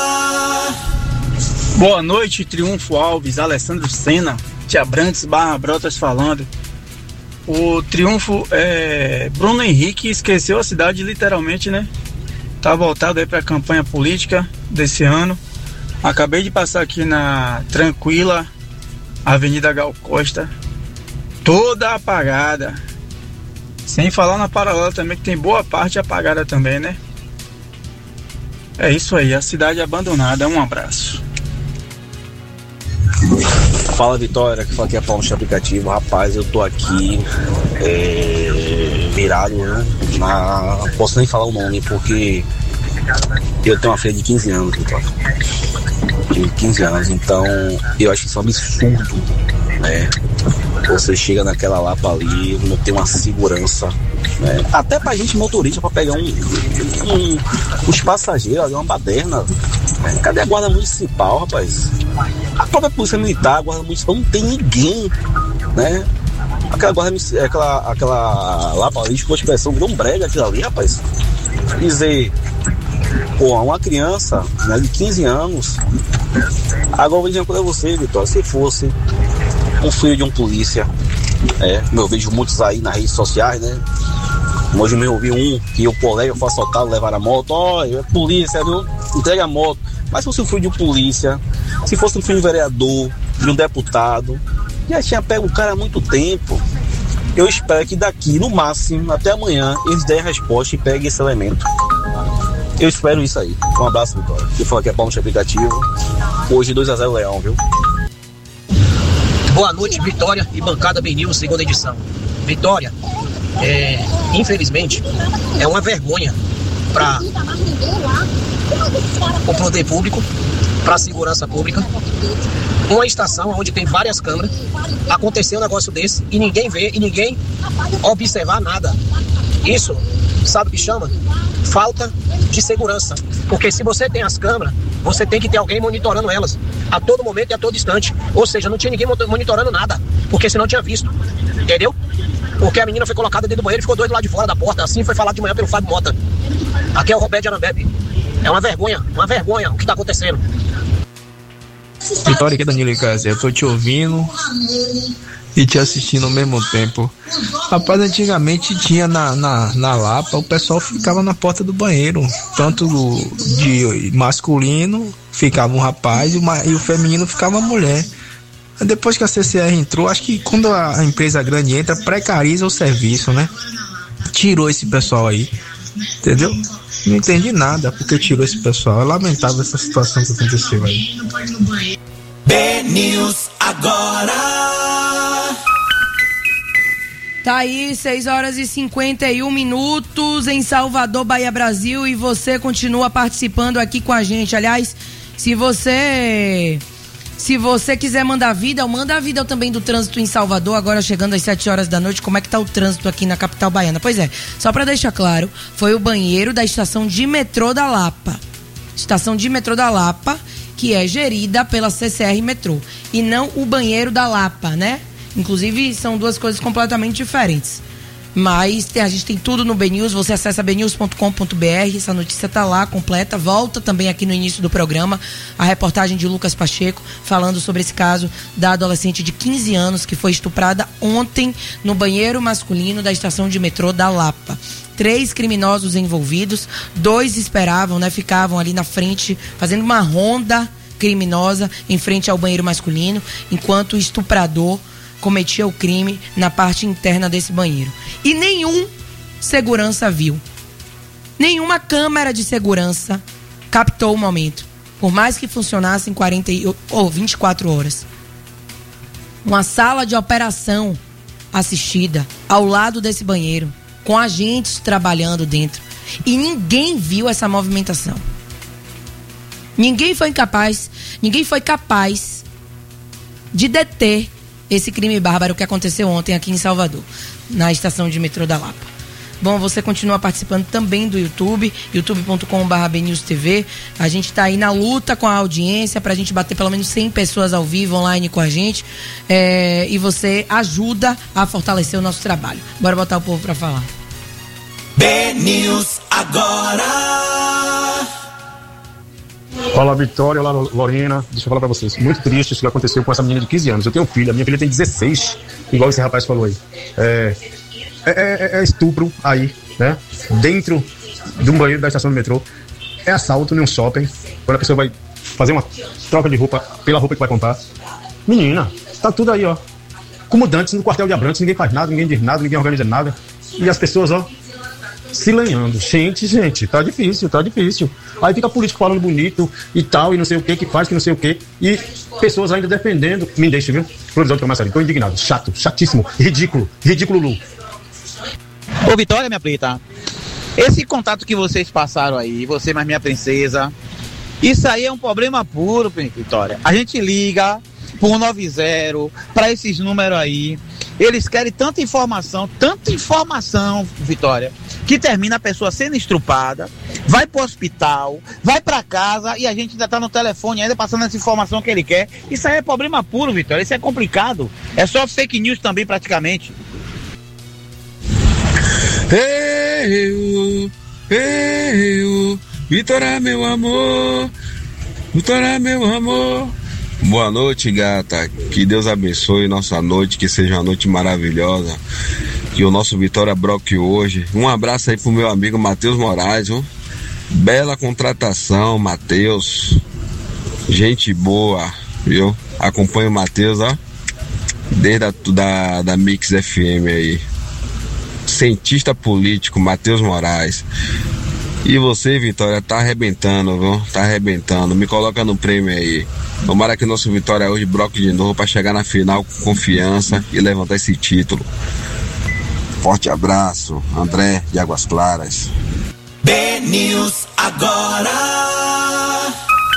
Boa noite, Triunfo Alves, Alessandro Senna, Tia Brantes, Barra Brotas falando. O Triunfo, é, Bruno Henrique esqueceu a cidade literalmente, né? Tá voltado aí pra campanha política desse ano. Acabei de passar aqui na tranquila Avenida Gal Costa, toda apagada. Sem falar na paralela também, que tem boa parte apagada também, né? É isso aí, a cidade abandonada. Um abraço. Fala, Vitória, que fala que é Paulo de aplicativo. Rapaz, eu tô aqui é, virado, né? Na... Posso nem falar o nome, porque eu tenho uma filha de quinze anos, Vitória. De quinze anos, então eu acho isso um absurdo, né? Você chega naquela Lapa ali, não tem uma segurança, né? Até pra gente motorista, pra pegar um, um os passageiros ali, uma baderna, né? Cadê a guarda municipal, rapaz? A própria polícia militar, a guarda municipal, não tem ninguém, né? Aquela guarda, aquela, aquela Lapa ali, com a expressão, virou um brega aquilo ali, rapaz. Dizer, pô, uma criança, né, de quinze anos. Agora eu vou dizer uma coisa a você, Vitória, se fosse um filho de um polícia, é, eu vejo muitos aí nas redes sociais, né, Hoje eu me ouvi um que o colega foi assaltado, levaram a moto. Ó, é polícia, viu? Entrega a moto. Mas se fosse um filho de um polícia, se fosse um filho de um vereador, de um deputado, já tinha pego o cara há muito tempo. Eu espero que daqui, no máximo, até amanhã, eles deem a resposta e peguem esse elemento. Eu espero isso aí. Um abraço, Vitória. Eu falo que é Paulo no aplicativo. Hoje dois a zero Leão, viu? Boa noite, Vitória e bancada B News, segunda edição. Vitória, é, infelizmente, é uma vergonha para o poder público, para a segurança pública. Uma estação onde tem várias câmeras, aconteceu um negócio desse e ninguém vê e ninguém observar nada. Isso, sabe o que chama? Falta de segurança. Porque se você tem as câmeras, você tem que ter alguém monitorando elas a todo momento e a todo instante. Ou seja, não tinha ninguém monitorando nada, porque senão tinha visto. Entendeu? Porque a menina foi colocada dentro do banheiro e ficou dois do lado de fora da porta. Assim foi falado de manhã pelo Fábio Mota. Aqui é o Roberto de Arambebe. É uma vergonha, uma vergonha o que está acontecendo. Vitória, aqui é Danilo Icazé. Eu tô te ouvindo e te assistindo ao mesmo tempo. Rapaz, antigamente tinha na, na, na Lapa, o pessoal ficava na porta do banheiro. Tanto de masculino ficava um rapaz e, uma, e o feminino ficava a mulher. Depois que a C C R entrou, acho que quando a empresa grande entra, precariza o serviço, né? Tirou esse pessoal aí, entendeu? Não entendi nada porque tirou esse pessoal. É lamentável essa situação que aconteceu aí. B News agora. Tá aí, seis horas e cinquenta e um minutos em Salvador, Bahia, Brasil, e você continua participando aqui com a gente. Aliás, se você se você quiser mandar vida, manda a vida também do trânsito em Salvador, agora chegando às sete horas da noite. Como é que tá o trânsito aqui na capital baiana? Pois é, só pra deixar claro, foi o banheiro da estação de metrô da Lapa. Estação de metrô da Lapa, que é gerida pela C C R Metrô, e não o banheiro da Lapa, né? Inclusive, são duas coisas completamente diferentes. Mas tem, a gente tem tudo no B News, você acessa b news ponto com ponto b r, essa notícia tá lá, completa. Volta também aqui no início do programa a reportagem de Lucas Pacheco, falando sobre esse caso da adolescente de quinze anos que foi estuprada ontem no banheiro masculino da estação de metrô da Lapa. Três criminosos envolvidos, dois esperavam, né, ficavam ali na frente, fazendo uma ronda criminosa em frente ao banheiro masculino, enquanto o estuprador cometia o crime na parte interna desse banheiro. E nenhum segurança viu. Nenhuma câmera de segurança captou o momento. Por mais que funcionasse em quarenta ou vinte e quatro horas. Uma sala de operação assistida ao lado desse banheiro, com agentes trabalhando dentro. E ninguém viu essa movimentação. Ninguém foi incapaz, ninguém foi capaz de deter esse crime bárbaro que aconteceu ontem aqui em Salvador, na estação de metrô da Lapa. Bom, você continua participando também do YouTube, youtube ponto com ponto b r b news t v. A gente está aí na luta com a audiência para a gente bater pelo menos cem pessoas ao vivo, online com a gente. É, e você ajuda a fortalecer o nosso trabalho. Bora botar o povo para falar. B News agora. Olá, Vitória, olá, Lorena. Deixa eu falar pra vocês. Muito triste isso que aconteceu com essa menina de quinze anos. Eu tenho um filho, a minha filha tem dezesseis, igual esse rapaz falou aí. É, é, é, é estupro aí, né? Dentro de um banheiro da estação do metrô. É assalto em um shopping. Quando a pessoa vai fazer uma troca de roupa pela roupa que vai comprar. Menina, tá tudo aí, ó. Como dantes no quartel de Abrantes, ninguém faz nada, ninguém diz nada, ninguém organiza nada. E as pessoas, ó, se lenhando. Gente, gente, tá difícil, tá difícil. Aí fica político falando bonito e tal, e não sei o que, que faz, que não sei o que. E pessoas ainda defendendo. Me deixa, viu? Provisório de começar, tô indignado. Chato, chatíssimo, ridículo, ridículo, Lu. Ô, Vitória, minha preta, esse contato que vocês passaram aí, você mais minha princesa, isso aí é um problema puro, Vitória. A gente liga por noventa para esses números aí. Eles querem tanta informação, tanta informação, Vitória, que termina a pessoa sendo estrupada, vai pro hospital, vai pra casa e a gente ainda tá no telefone ainda passando essa informação que ele quer. Isso aí é problema puro, Vitória, isso é complicado. É só fake news também, praticamente. Eu, eu, Vitória, meu amor, Vitória, meu amor. Boa noite, gata. Que Deus abençoe nossa noite, que seja uma noite maravilhosa. que o nosso Vitória broque hoje. Um abraço aí pro meu amigo Matheus Moraes, viu? Bela contratação, Matheus. Gente boa, viu? Acompanha o Matheus, ó. Desde a da, da Mix F M aí. Cientista político, Matheus Moraes. E você, Vitória, tá arrebentando, viu? Tá arrebentando. Me coloca no prêmio aí. Tomara que o nosso Vitória hoje broque de novo pra chegar na final com confiança e levantar esse título. Forte abraço, André de Águas Claras. B-News agora.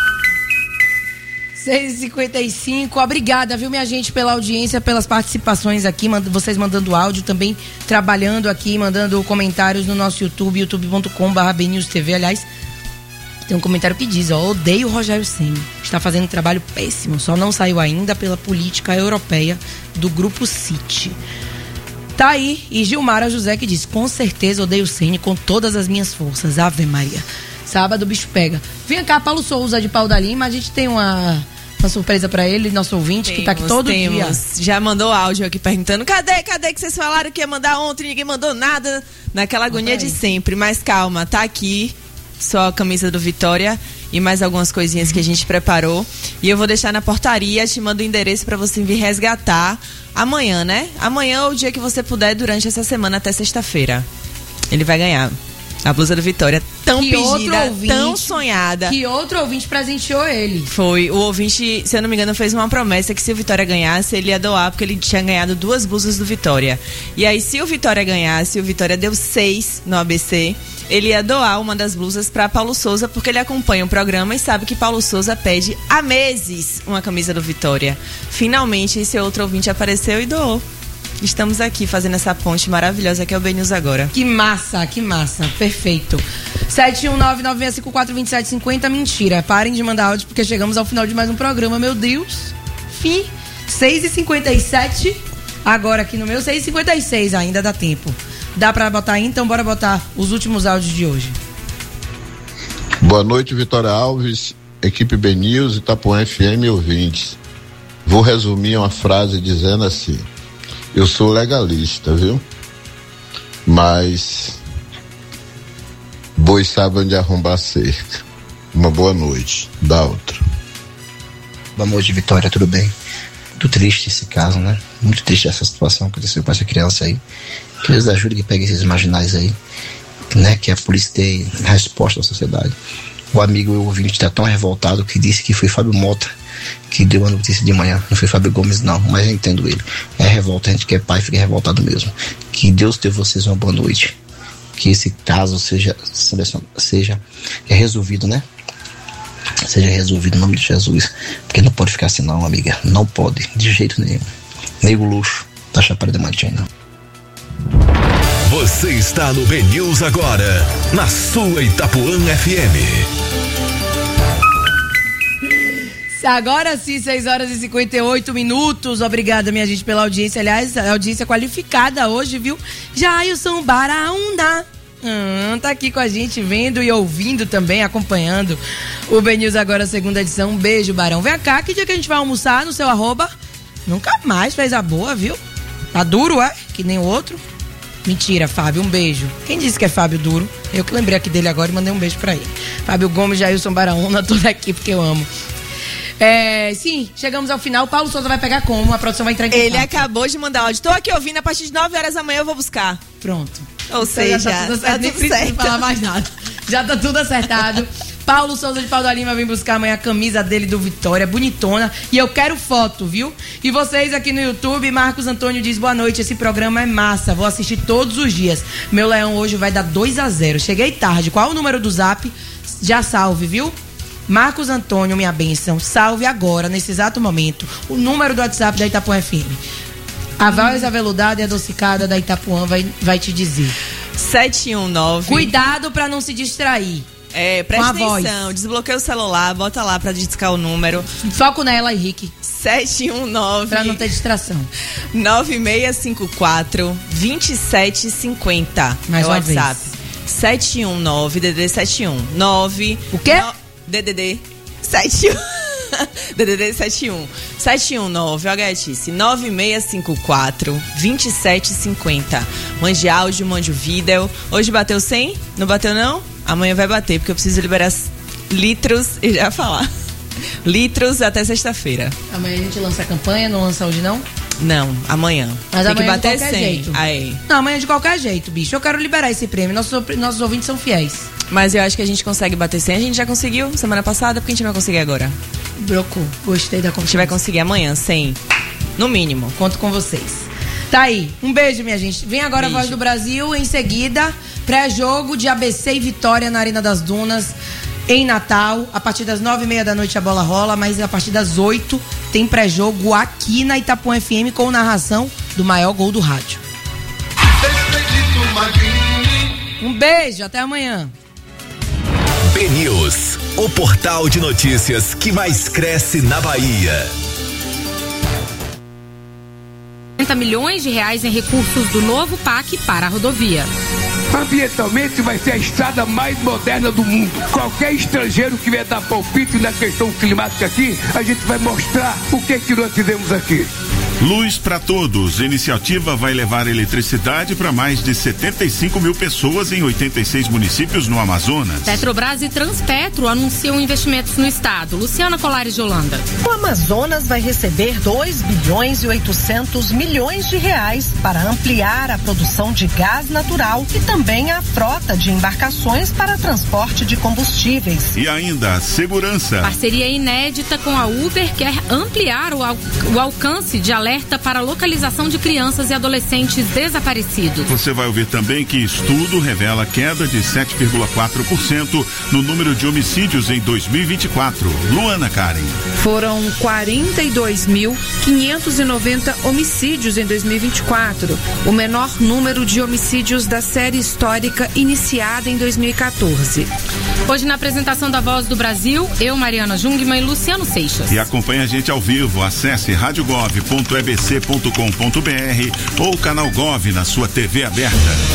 seis e cinquenta e cinco, obrigada, viu, minha gente, pela audiência, pelas participações aqui, mand- vocês mandando áudio, também trabalhando aqui, mandando comentários no nosso YouTube, youtube ponto com barra B News T V. Aliás, tem um comentário que diz, ó, odeio o Rogério Ceni, está fazendo um trabalho péssimo, só não saiu ainda pela política europeia do Grupo City. Tá aí, e Gilmara José que diz, com certeza odeio o Ceni com todas as minhas forças, Ave Maria. Sábado o bicho pega. Vem cá, Paulo Souza de Pau da Lima, a gente tem uma, uma surpresa pra ele, nosso ouvinte, temos, que tá aqui todo temos. dia. Já mandou áudio aqui perguntando, cadê, cadê que vocês falaram que ia mandar ontem, ninguém mandou nada, naquela agonia de sempre, mas calma, tá aqui, só a camisa do Vitória e mais algumas coisinhas que a gente preparou, e eu vou deixar na portaria, te mando o endereço pra você vir resgatar amanhã, né? Amanhã ou o dia que você puder durante essa semana até sexta-feira. Ele vai ganhar a blusa do Vitória, tão que pedida, ouvinte, tão sonhada. Que outro ouvinte presenteou ele. Foi, o ouvinte, se eu não me engano, fez uma promessa que se o Vitória ganhasse, ele ia doar, porque ele tinha ganhado duas blusas do Vitória. E aí, se o Vitória ganhasse, o Vitória deu seis no A B C, ele ia doar uma das blusas para Paulo Souza, porque ele acompanha o programa e sabe que Paulo Souza pede há meses uma camisa do Vitória. Finalmente, esse outro ouvinte apareceu e doou. Estamos aqui fazendo essa ponte maravilhosa que é o B-News agora. Que massa, que massa, perfeito. sete um nove nove seis cinco quatro dois sete cinco zero, mentira, parem de mandar áudio porque chegamos ao final de mais um programa, meu Deus. Fim, seis e cinquenta e sete, agora aqui no meu, seis e cinquenta e seis ainda dá tempo. Dá pra botar aí? Então bora botar os últimos áudios de hoje. Boa noite, Vitória Alves, equipe B-News, Itapuã F M e ouvintes. Vou resumir uma frase dizendo assim: eu sou legalista, viu? Mas boi sabe onde arrombar a cerca. Uma boa noite. Da outra. Boa noite, Vitória, tudo bem? Muito triste esse caso, né? Muito triste essa situação que aconteceu com essa criança aí. Que Deus ajude que pegue esses marginais aí, né? Que a polícia tem resposta à sociedade. O amigo e o ouvinte está tão revoltado que disse que foi Fábio Mota que deu a notícia de manhã, não foi Fábio Gomes não, mas eu entendo ele, é revolta, a gente que é pai fica revoltado mesmo. Que Deus dê vocês uma boa noite, que esse caso seja seja resolvido, né? Seja resolvido em nome de Jesus, porque não pode ficar assim não, amiga, não pode, de jeito nenhum. Nego luxo da Chapada Diamantina. Você está no B-News agora, na sua Itapuã F M. Agora sim, seis horas e cinquenta e oito minutos. Obrigada, minha gente, pela audiência. Aliás, a audiência qualificada hoje, viu? Jailson Baraúna. Hum, tá aqui com a gente, vendo e ouvindo também, acompanhando o B-News agora, segunda edição. Um beijo, Barão. Vem cá, que dia que a gente vai almoçar no seu arroba? Nunca mais fez a boa, viu? Tá duro, é? Que nem o outro? Mentira, Fábio, um beijo. Quem disse que é Fábio Duro? Eu que lembrei aqui dele agora e mandei um beijo pra ele. Fábio Gomes, Jailson Baraúna, toda aqui porque eu amo. É, sim, chegamos ao final. O Paulo Souza vai pegar como? A produção vai entrar em contato. Ele acabou de mandar áudio. Tô aqui ouvindo, a partir de nove horas da manhã eu vou buscar. Pronto. Ou então seja, já tá tudo certo, tá nem tudo preciso certo. falar mais nada. Já tá tudo acertado. Paulo Souza de Pau da Lima vem buscar amanhã a camisa dele do Vitória, bonitona. E eu quero foto, viu? E vocês aqui no YouTube, Marcos Antônio diz, boa noite, esse programa é massa, vou assistir todos os dias. Meu Leão hoje vai dar dois a zero. Cheguei tarde. Qual o número do Zap? Já salve, viu? Marcos Antônio, minha bênção, salve agora, nesse exato momento, o número do WhatsApp da Itapuã F M. A voz aveludada e adocicada da Itapuã vai, vai te dizer. sete um nove. Cuidado pra não se distrair. É, presta Com a atenção, voz. desbloqueia o celular, bota lá pra discar o número. Foco nela, Henrique. sete um nove. Pra não ter distração. nove seis cinco quatro, dois sete cinco zero. Mais é o uma WhatsApp. vez. sete um nove, D D D sete um nove. O quê? No, D D D sete um. D D D sete um. sete um nove, ó, gatice, nove seis cinco quatro, dois sete cinco zero. Mande áudio, mande o vídeo. Hoje bateu cem? Não bateu não? Amanhã vai bater, porque eu preciso liberar litros e já falar. Litros até sexta-feira. Amanhã a gente lança a campanha, não lança hoje não? Não, amanhã. Mas tem amanhã que bater de qualquer cem. jeito. Aí. Não, amanhã de qualquer jeito, bicho. Eu quero liberar esse prêmio. Nossos, nossos ouvintes são fiéis. Mas eu acho que a gente consegue bater cem. A gente já conseguiu semana passada, porque a gente não vai conseguir agora. Brocou. Gostei da confiança. A gente vai conseguir amanhã, cem. No mínimo. Conto com vocês. Tá aí. Um beijo, minha gente. Vem agora beijo. A Voz do Brasil. Em seguida, pré-jogo de A B C e Vitória na Arena das Dunas. Em Natal, a partir das nove e meia da noite a bola rola, mas a partir das oito tem pré-jogo aqui na Itapuã F M com narração do maior gol do rádio. Um beijo, até amanhã. B-News, o portal de notícias que mais cresce na Bahia. cinquenta milhões de reais em recursos do novo P A C para a rodovia. Ambientalmente vai ser a estrada mais moderna do mundo. Qualquer estrangeiro que vier dar palpite na questão climática aqui, a gente vai mostrar o que que nós fizemos aqui. Luz para Todos. A iniciativa vai levar eletricidade para mais de setenta e cinco mil pessoas em oitenta e seis municípios no Amazonas. Petrobras e Transpetro anunciam investimentos no estado. Luciana Colares de Holanda. O Amazonas vai receber dois bilhões e oitocentos milhões de reais para ampliar a produção de gás natural e também a frota de embarcações para transporte de combustíveis. E ainda a segurança. Parceria inédita com a Uber quer ampliar o, al- o alcance de alerta para a localização de crianças e adolescentes desaparecidos. Você vai ouvir também que estudo revela queda de sete vírgula quatro por cento no número de homicídios em dois mil e vinte e quatro. Luana Karen. Foram quarenta e dois mil quinhentos e noventa homicídios em dois mil e vinte e quatro, o menor número de homicídios da série histórica iniciada em dois mil e quatorze. Hoje na apresentação da Voz do Brasil, eu, Mariana Jungmann e Luciano Seixas. E acompanhe a gente ao vivo. Acesse rádio gov ponto e b c ponto com ponto b r ou canal Gov na sua T V aberta.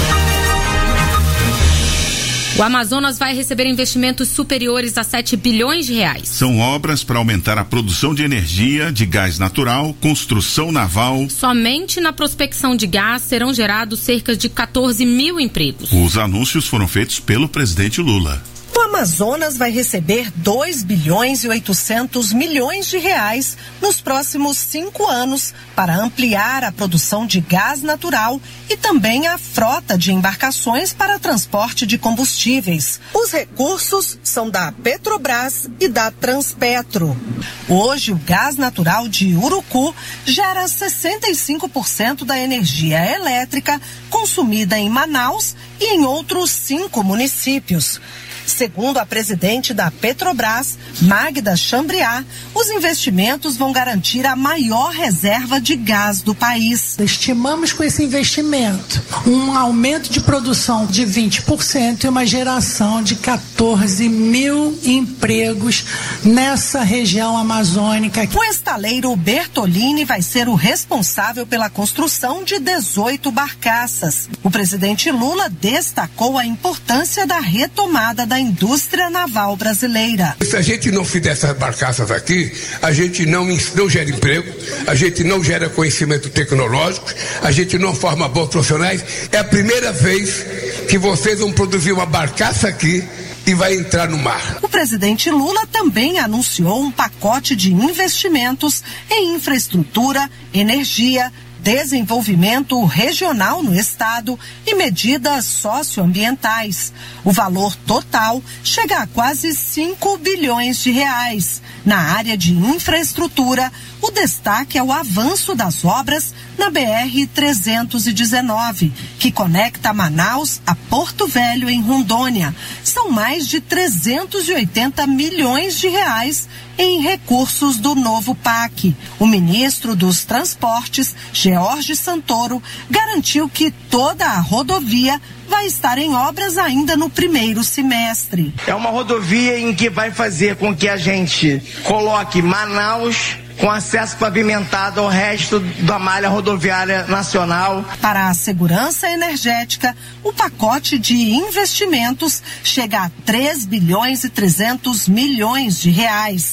O Amazonas vai receber investimentos superiores a sete bilhões de reais. São obras para aumentar a produção de energia, de gás natural, construção naval. Somente na prospecção de gás serão gerados cerca de quatorze mil empregos. Os anúncios foram feitos pelo presidente Lula. O Amazonas vai receber dois bilhões e oitocentos milhões de reais nos próximos cinco anos para ampliar a produção de gás natural e também a frota de embarcações para transporte de combustíveis. Os recursos são da Petrobras e da Transpetro. Hoje, o gás natural de Urucu gera sessenta e cinco por cento da energia elétrica consumida em Manaus e em outros cinco municípios. Segundo a presidente da Petrobras, Magda Chambriard, os investimentos vão garantir a maior reserva de gás do país. Estimamos com esse investimento um aumento de produção de vinte por cento e uma geração de quatorze mil empregos nessa região amazônica. O estaleiro Bertolini vai ser o responsável pela construção de dezoito barcaças. O presidente Lula destacou a importância da retomada da indústria naval brasileira. Se a gente não fizer essas barcaças aqui, a gente não, não gera emprego, a gente não gera conhecimento tecnológico, a gente não forma bons profissionais. É a primeira vez que vocês vão produzir uma barcaça aqui e vai entrar no mar. O presidente Lula também anunciou um pacote de investimentos em infraestrutura, energia, desenvolvimento regional no estado e medidas socioambientais. O valor total chega a quase cinco bilhões de reais. Na área de infraestrutura, o destaque é o avanço das obras na B R trezentos e dezenove, que conecta Manaus a Porto Velho, em Rondônia. São mais de trezentos e oitenta milhões de reais em recursos do novo P A C. O ministro dos Transportes, George Santoro, garantiu que toda a rodovia vai estar em obras ainda no primeiro semestre. É uma rodovia em que vai fazer com que a gente coloque Manaus com acesso pavimentado ao resto da malha rodoviária nacional. Para a segurança energética, o pacote de investimentos chega a três bilhões e trezentos milhões de reais.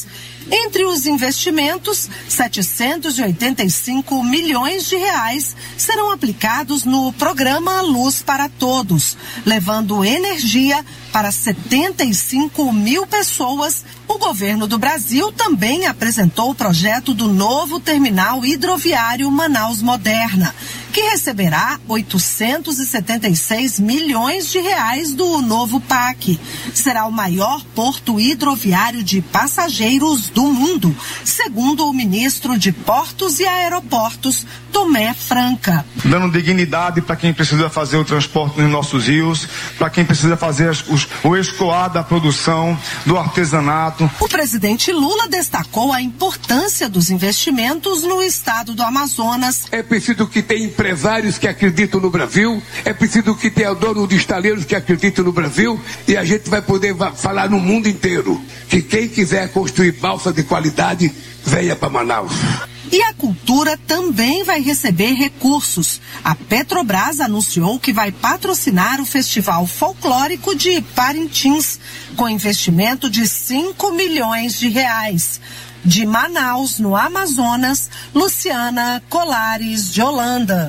Entre os investimentos, setecentos e oitenta e cinco milhões de reais serão aplicados no programa Luz para Todos, levando energia para setenta e cinco mil pessoas. O governo do Brasil também apresentou o projeto do novo terminal hidroviário Manaus Moderna, que receberá oitocentos e setenta e seis milhões de reais do novo P A C. Será o maior porto hidroviário de passageiros do mundo, segundo o ministro de Portos e Aeroportos, Tomé Franca. Dando dignidade para quem precisa fazer o transporte nos nossos rios, para quem precisa fazer as, os, o escoar da produção, do artesanato. O presidente Lula destacou a importância dos investimentos no estado do Amazonas. É preciso que tenha empresários que acreditam no Brasil, é preciso que tenha dono de estaleiros que acreditam no Brasil, e a gente vai poder falar no mundo inteiro que quem quiser construir balsa de qualidade, venha para Manaus. E a cultura também vai receber recursos. A Petrobras anunciou que vai patrocinar o Festival Folclórico de Parintins, com investimento de cinco milhões de reais. De Manaus, no Amazonas, Luciana Colares de Holanda.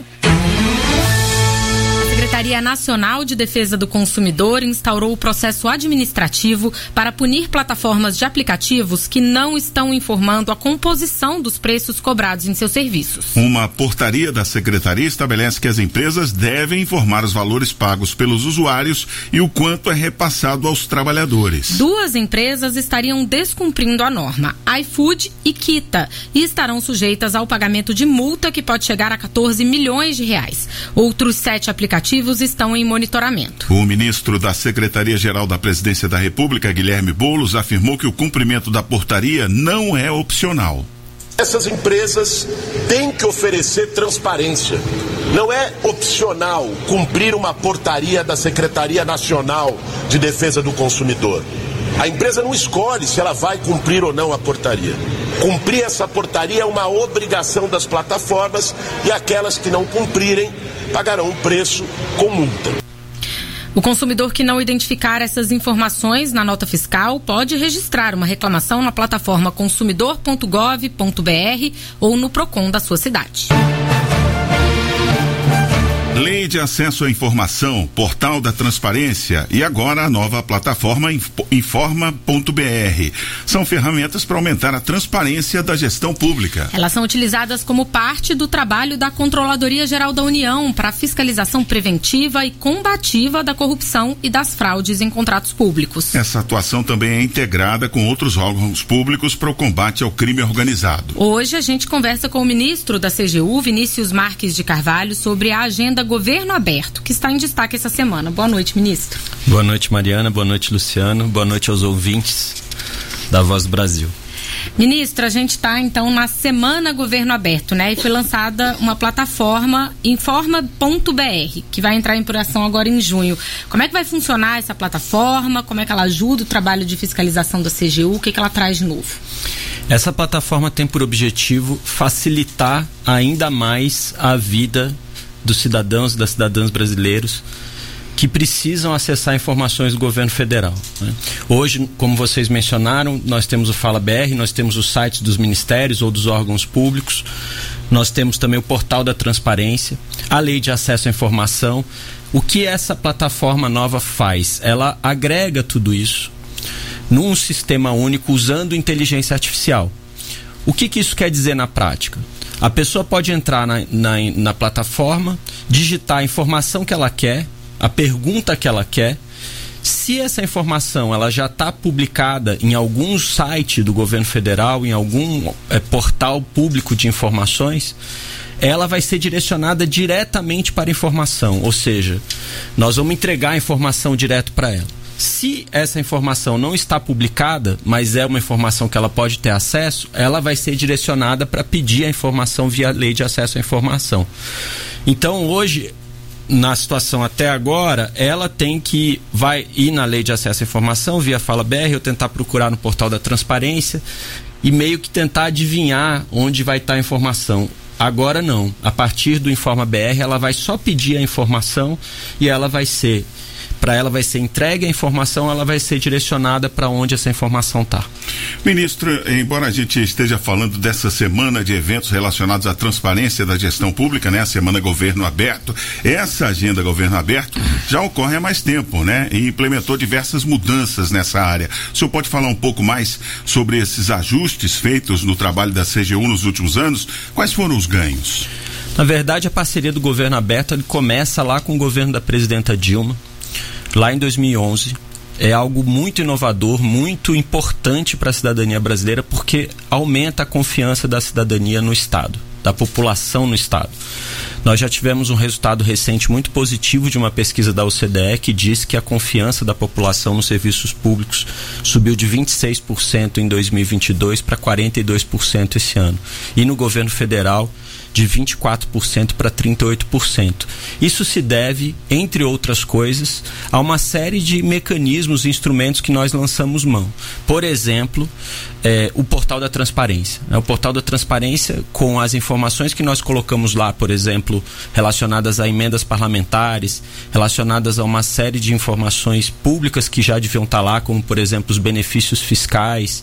A Secretaria Nacional de Defesa do Consumidor instaurou o processo administrativo para punir plataformas de aplicativos que não estão informando a composição dos preços cobrados em seus serviços. Uma portaria da Secretaria estabelece que as empresas devem informar os valores pagos pelos usuários e o quanto é repassado aos trabalhadores. Duas empresas estariam descumprindo a norma, iFood e Kita, e estarão sujeitas ao pagamento de multa que pode chegar a quatorze milhões de reais. Outros sete aplicativos estão em monitoramento. O ministro da Secretaria-Geral da Presidência da República, Guilherme Boulos, afirmou que o cumprimento da portaria não é opcional. Essas empresas têm que oferecer transparência. Não é opcional cumprir uma portaria da Secretaria Nacional de Defesa do Consumidor. A empresa não escolhe se ela vai cumprir ou não a portaria. Cumprir essa portaria é uma obrigação das plataformas e aquelas que não cumprirem pagarão um preço com multa. O consumidor que não identificar essas informações na nota fiscal pode registrar uma reclamação na plataforma consumidor ponto gov ponto br ou no PROCON da sua cidade. Lei de Acesso à Informação, Portal da Transparência e agora a nova plataforma informa ponto br. São ferramentas para aumentar a transparência da gestão pública. Elas são utilizadas como parte do trabalho da Controladoria Geral da União para a fiscalização preventiva e combativa da corrupção e das fraudes em contratos públicos. Essa atuação também é integrada com outros órgãos públicos para o combate ao crime organizado. Hoje a gente conversa com o ministro da C G U, Vinícius Marques de Carvalho, sobre a agenda Governo Aberto, que está em destaque essa semana. Boa noite, ministro. Boa noite, Mariana. Boa noite, Luciano. Boa noite aos ouvintes da Voz do Brasil. Ministro, a gente está então na semana Governo Aberto, né? E foi lançada uma plataforma informa ponto br, que vai entrar em operação agora em junho. Como é que vai funcionar essa plataforma? Como é que ela ajuda o trabalho de fiscalização da C G U? O que, que ela traz de novo? Essa plataforma tem por objetivo facilitar ainda mais a vida dos cidadãos e das cidadãs brasileiros que precisam acessar informações do governo federal, né? Hoje, como vocês mencionaram, nós temos o Fala B R, nós temos os sites dos ministérios ou dos órgãos públicos, nós temos também o portal da transparência, a lei de acesso à informação. O que essa plataforma nova faz? Ela agrega tudo isso num sistema único usando inteligência artificial. O que, que isso quer dizer na prática? A pessoa pode entrar na, na, na plataforma, digitar a informação que ela quer, a pergunta que ela quer. Se essa informação ela já está publicada em algum site do governo federal, em algum é, portal público de informações, ela vai ser direcionada diretamente para a informação. Ou seja, nós vamos entregar a informação direto para ela. Se essa informação não está publicada, mas é uma informação que ela pode ter acesso, ela vai ser direcionada para pedir a informação via lei de acesso à informação. Então, hoje, na situação até agora, ela tem que vai ir na lei de acesso à informação via Fala B R, ou tentar procurar no portal da transparência e meio que tentar adivinhar onde vai estar a informação. Agora não. A partir do Informa B R, ela vai só pedir a informação e ela vai ser para ela vai ser entregue a informação, ela vai ser direcionada para onde essa informação está. Ministro, embora a gente esteja falando dessa semana de eventos relacionados à transparência da gestão pública, né? A Semana Governo Aberto, essa agenda Governo Aberto já ocorre há mais tempo, né? E implementou diversas mudanças nessa área. O senhor pode falar um pouco mais sobre esses ajustes feitos no trabalho da C G U nos últimos anos? Quais foram os ganhos? Na verdade, a parceria do Governo Aberto ele começa lá com o governo da presidenta Dilma, lá em dois mil e onze. É algo muito inovador, muito importante para a cidadania brasileira, porque aumenta a confiança da cidadania no Estado, da população no Estado. Nós já tivemos um resultado recente muito positivo de uma pesquisa da O C D E que diz que a confiança da população nos serviços públicos subiu de vinte e seis por cento em dois mil e vinte e dois para quarenta e dois por cento esse ano. E no governo federal, de vinte e quatro por cento para trinta e oito por cento. Isso se deve, entre outras coisas, a uma série de mecanismos e instrumentos que nós lançamos mão. Por exemplo, é, o Portal da Transparência. O Portal da Transparência, com as informações que nós colocamos lá, por exemplo, relacionadas a emendas parlamentares, relacionadas a uma série de informações públicas que já deviam estar lá, como, por exemplo, os benefícios fiscais,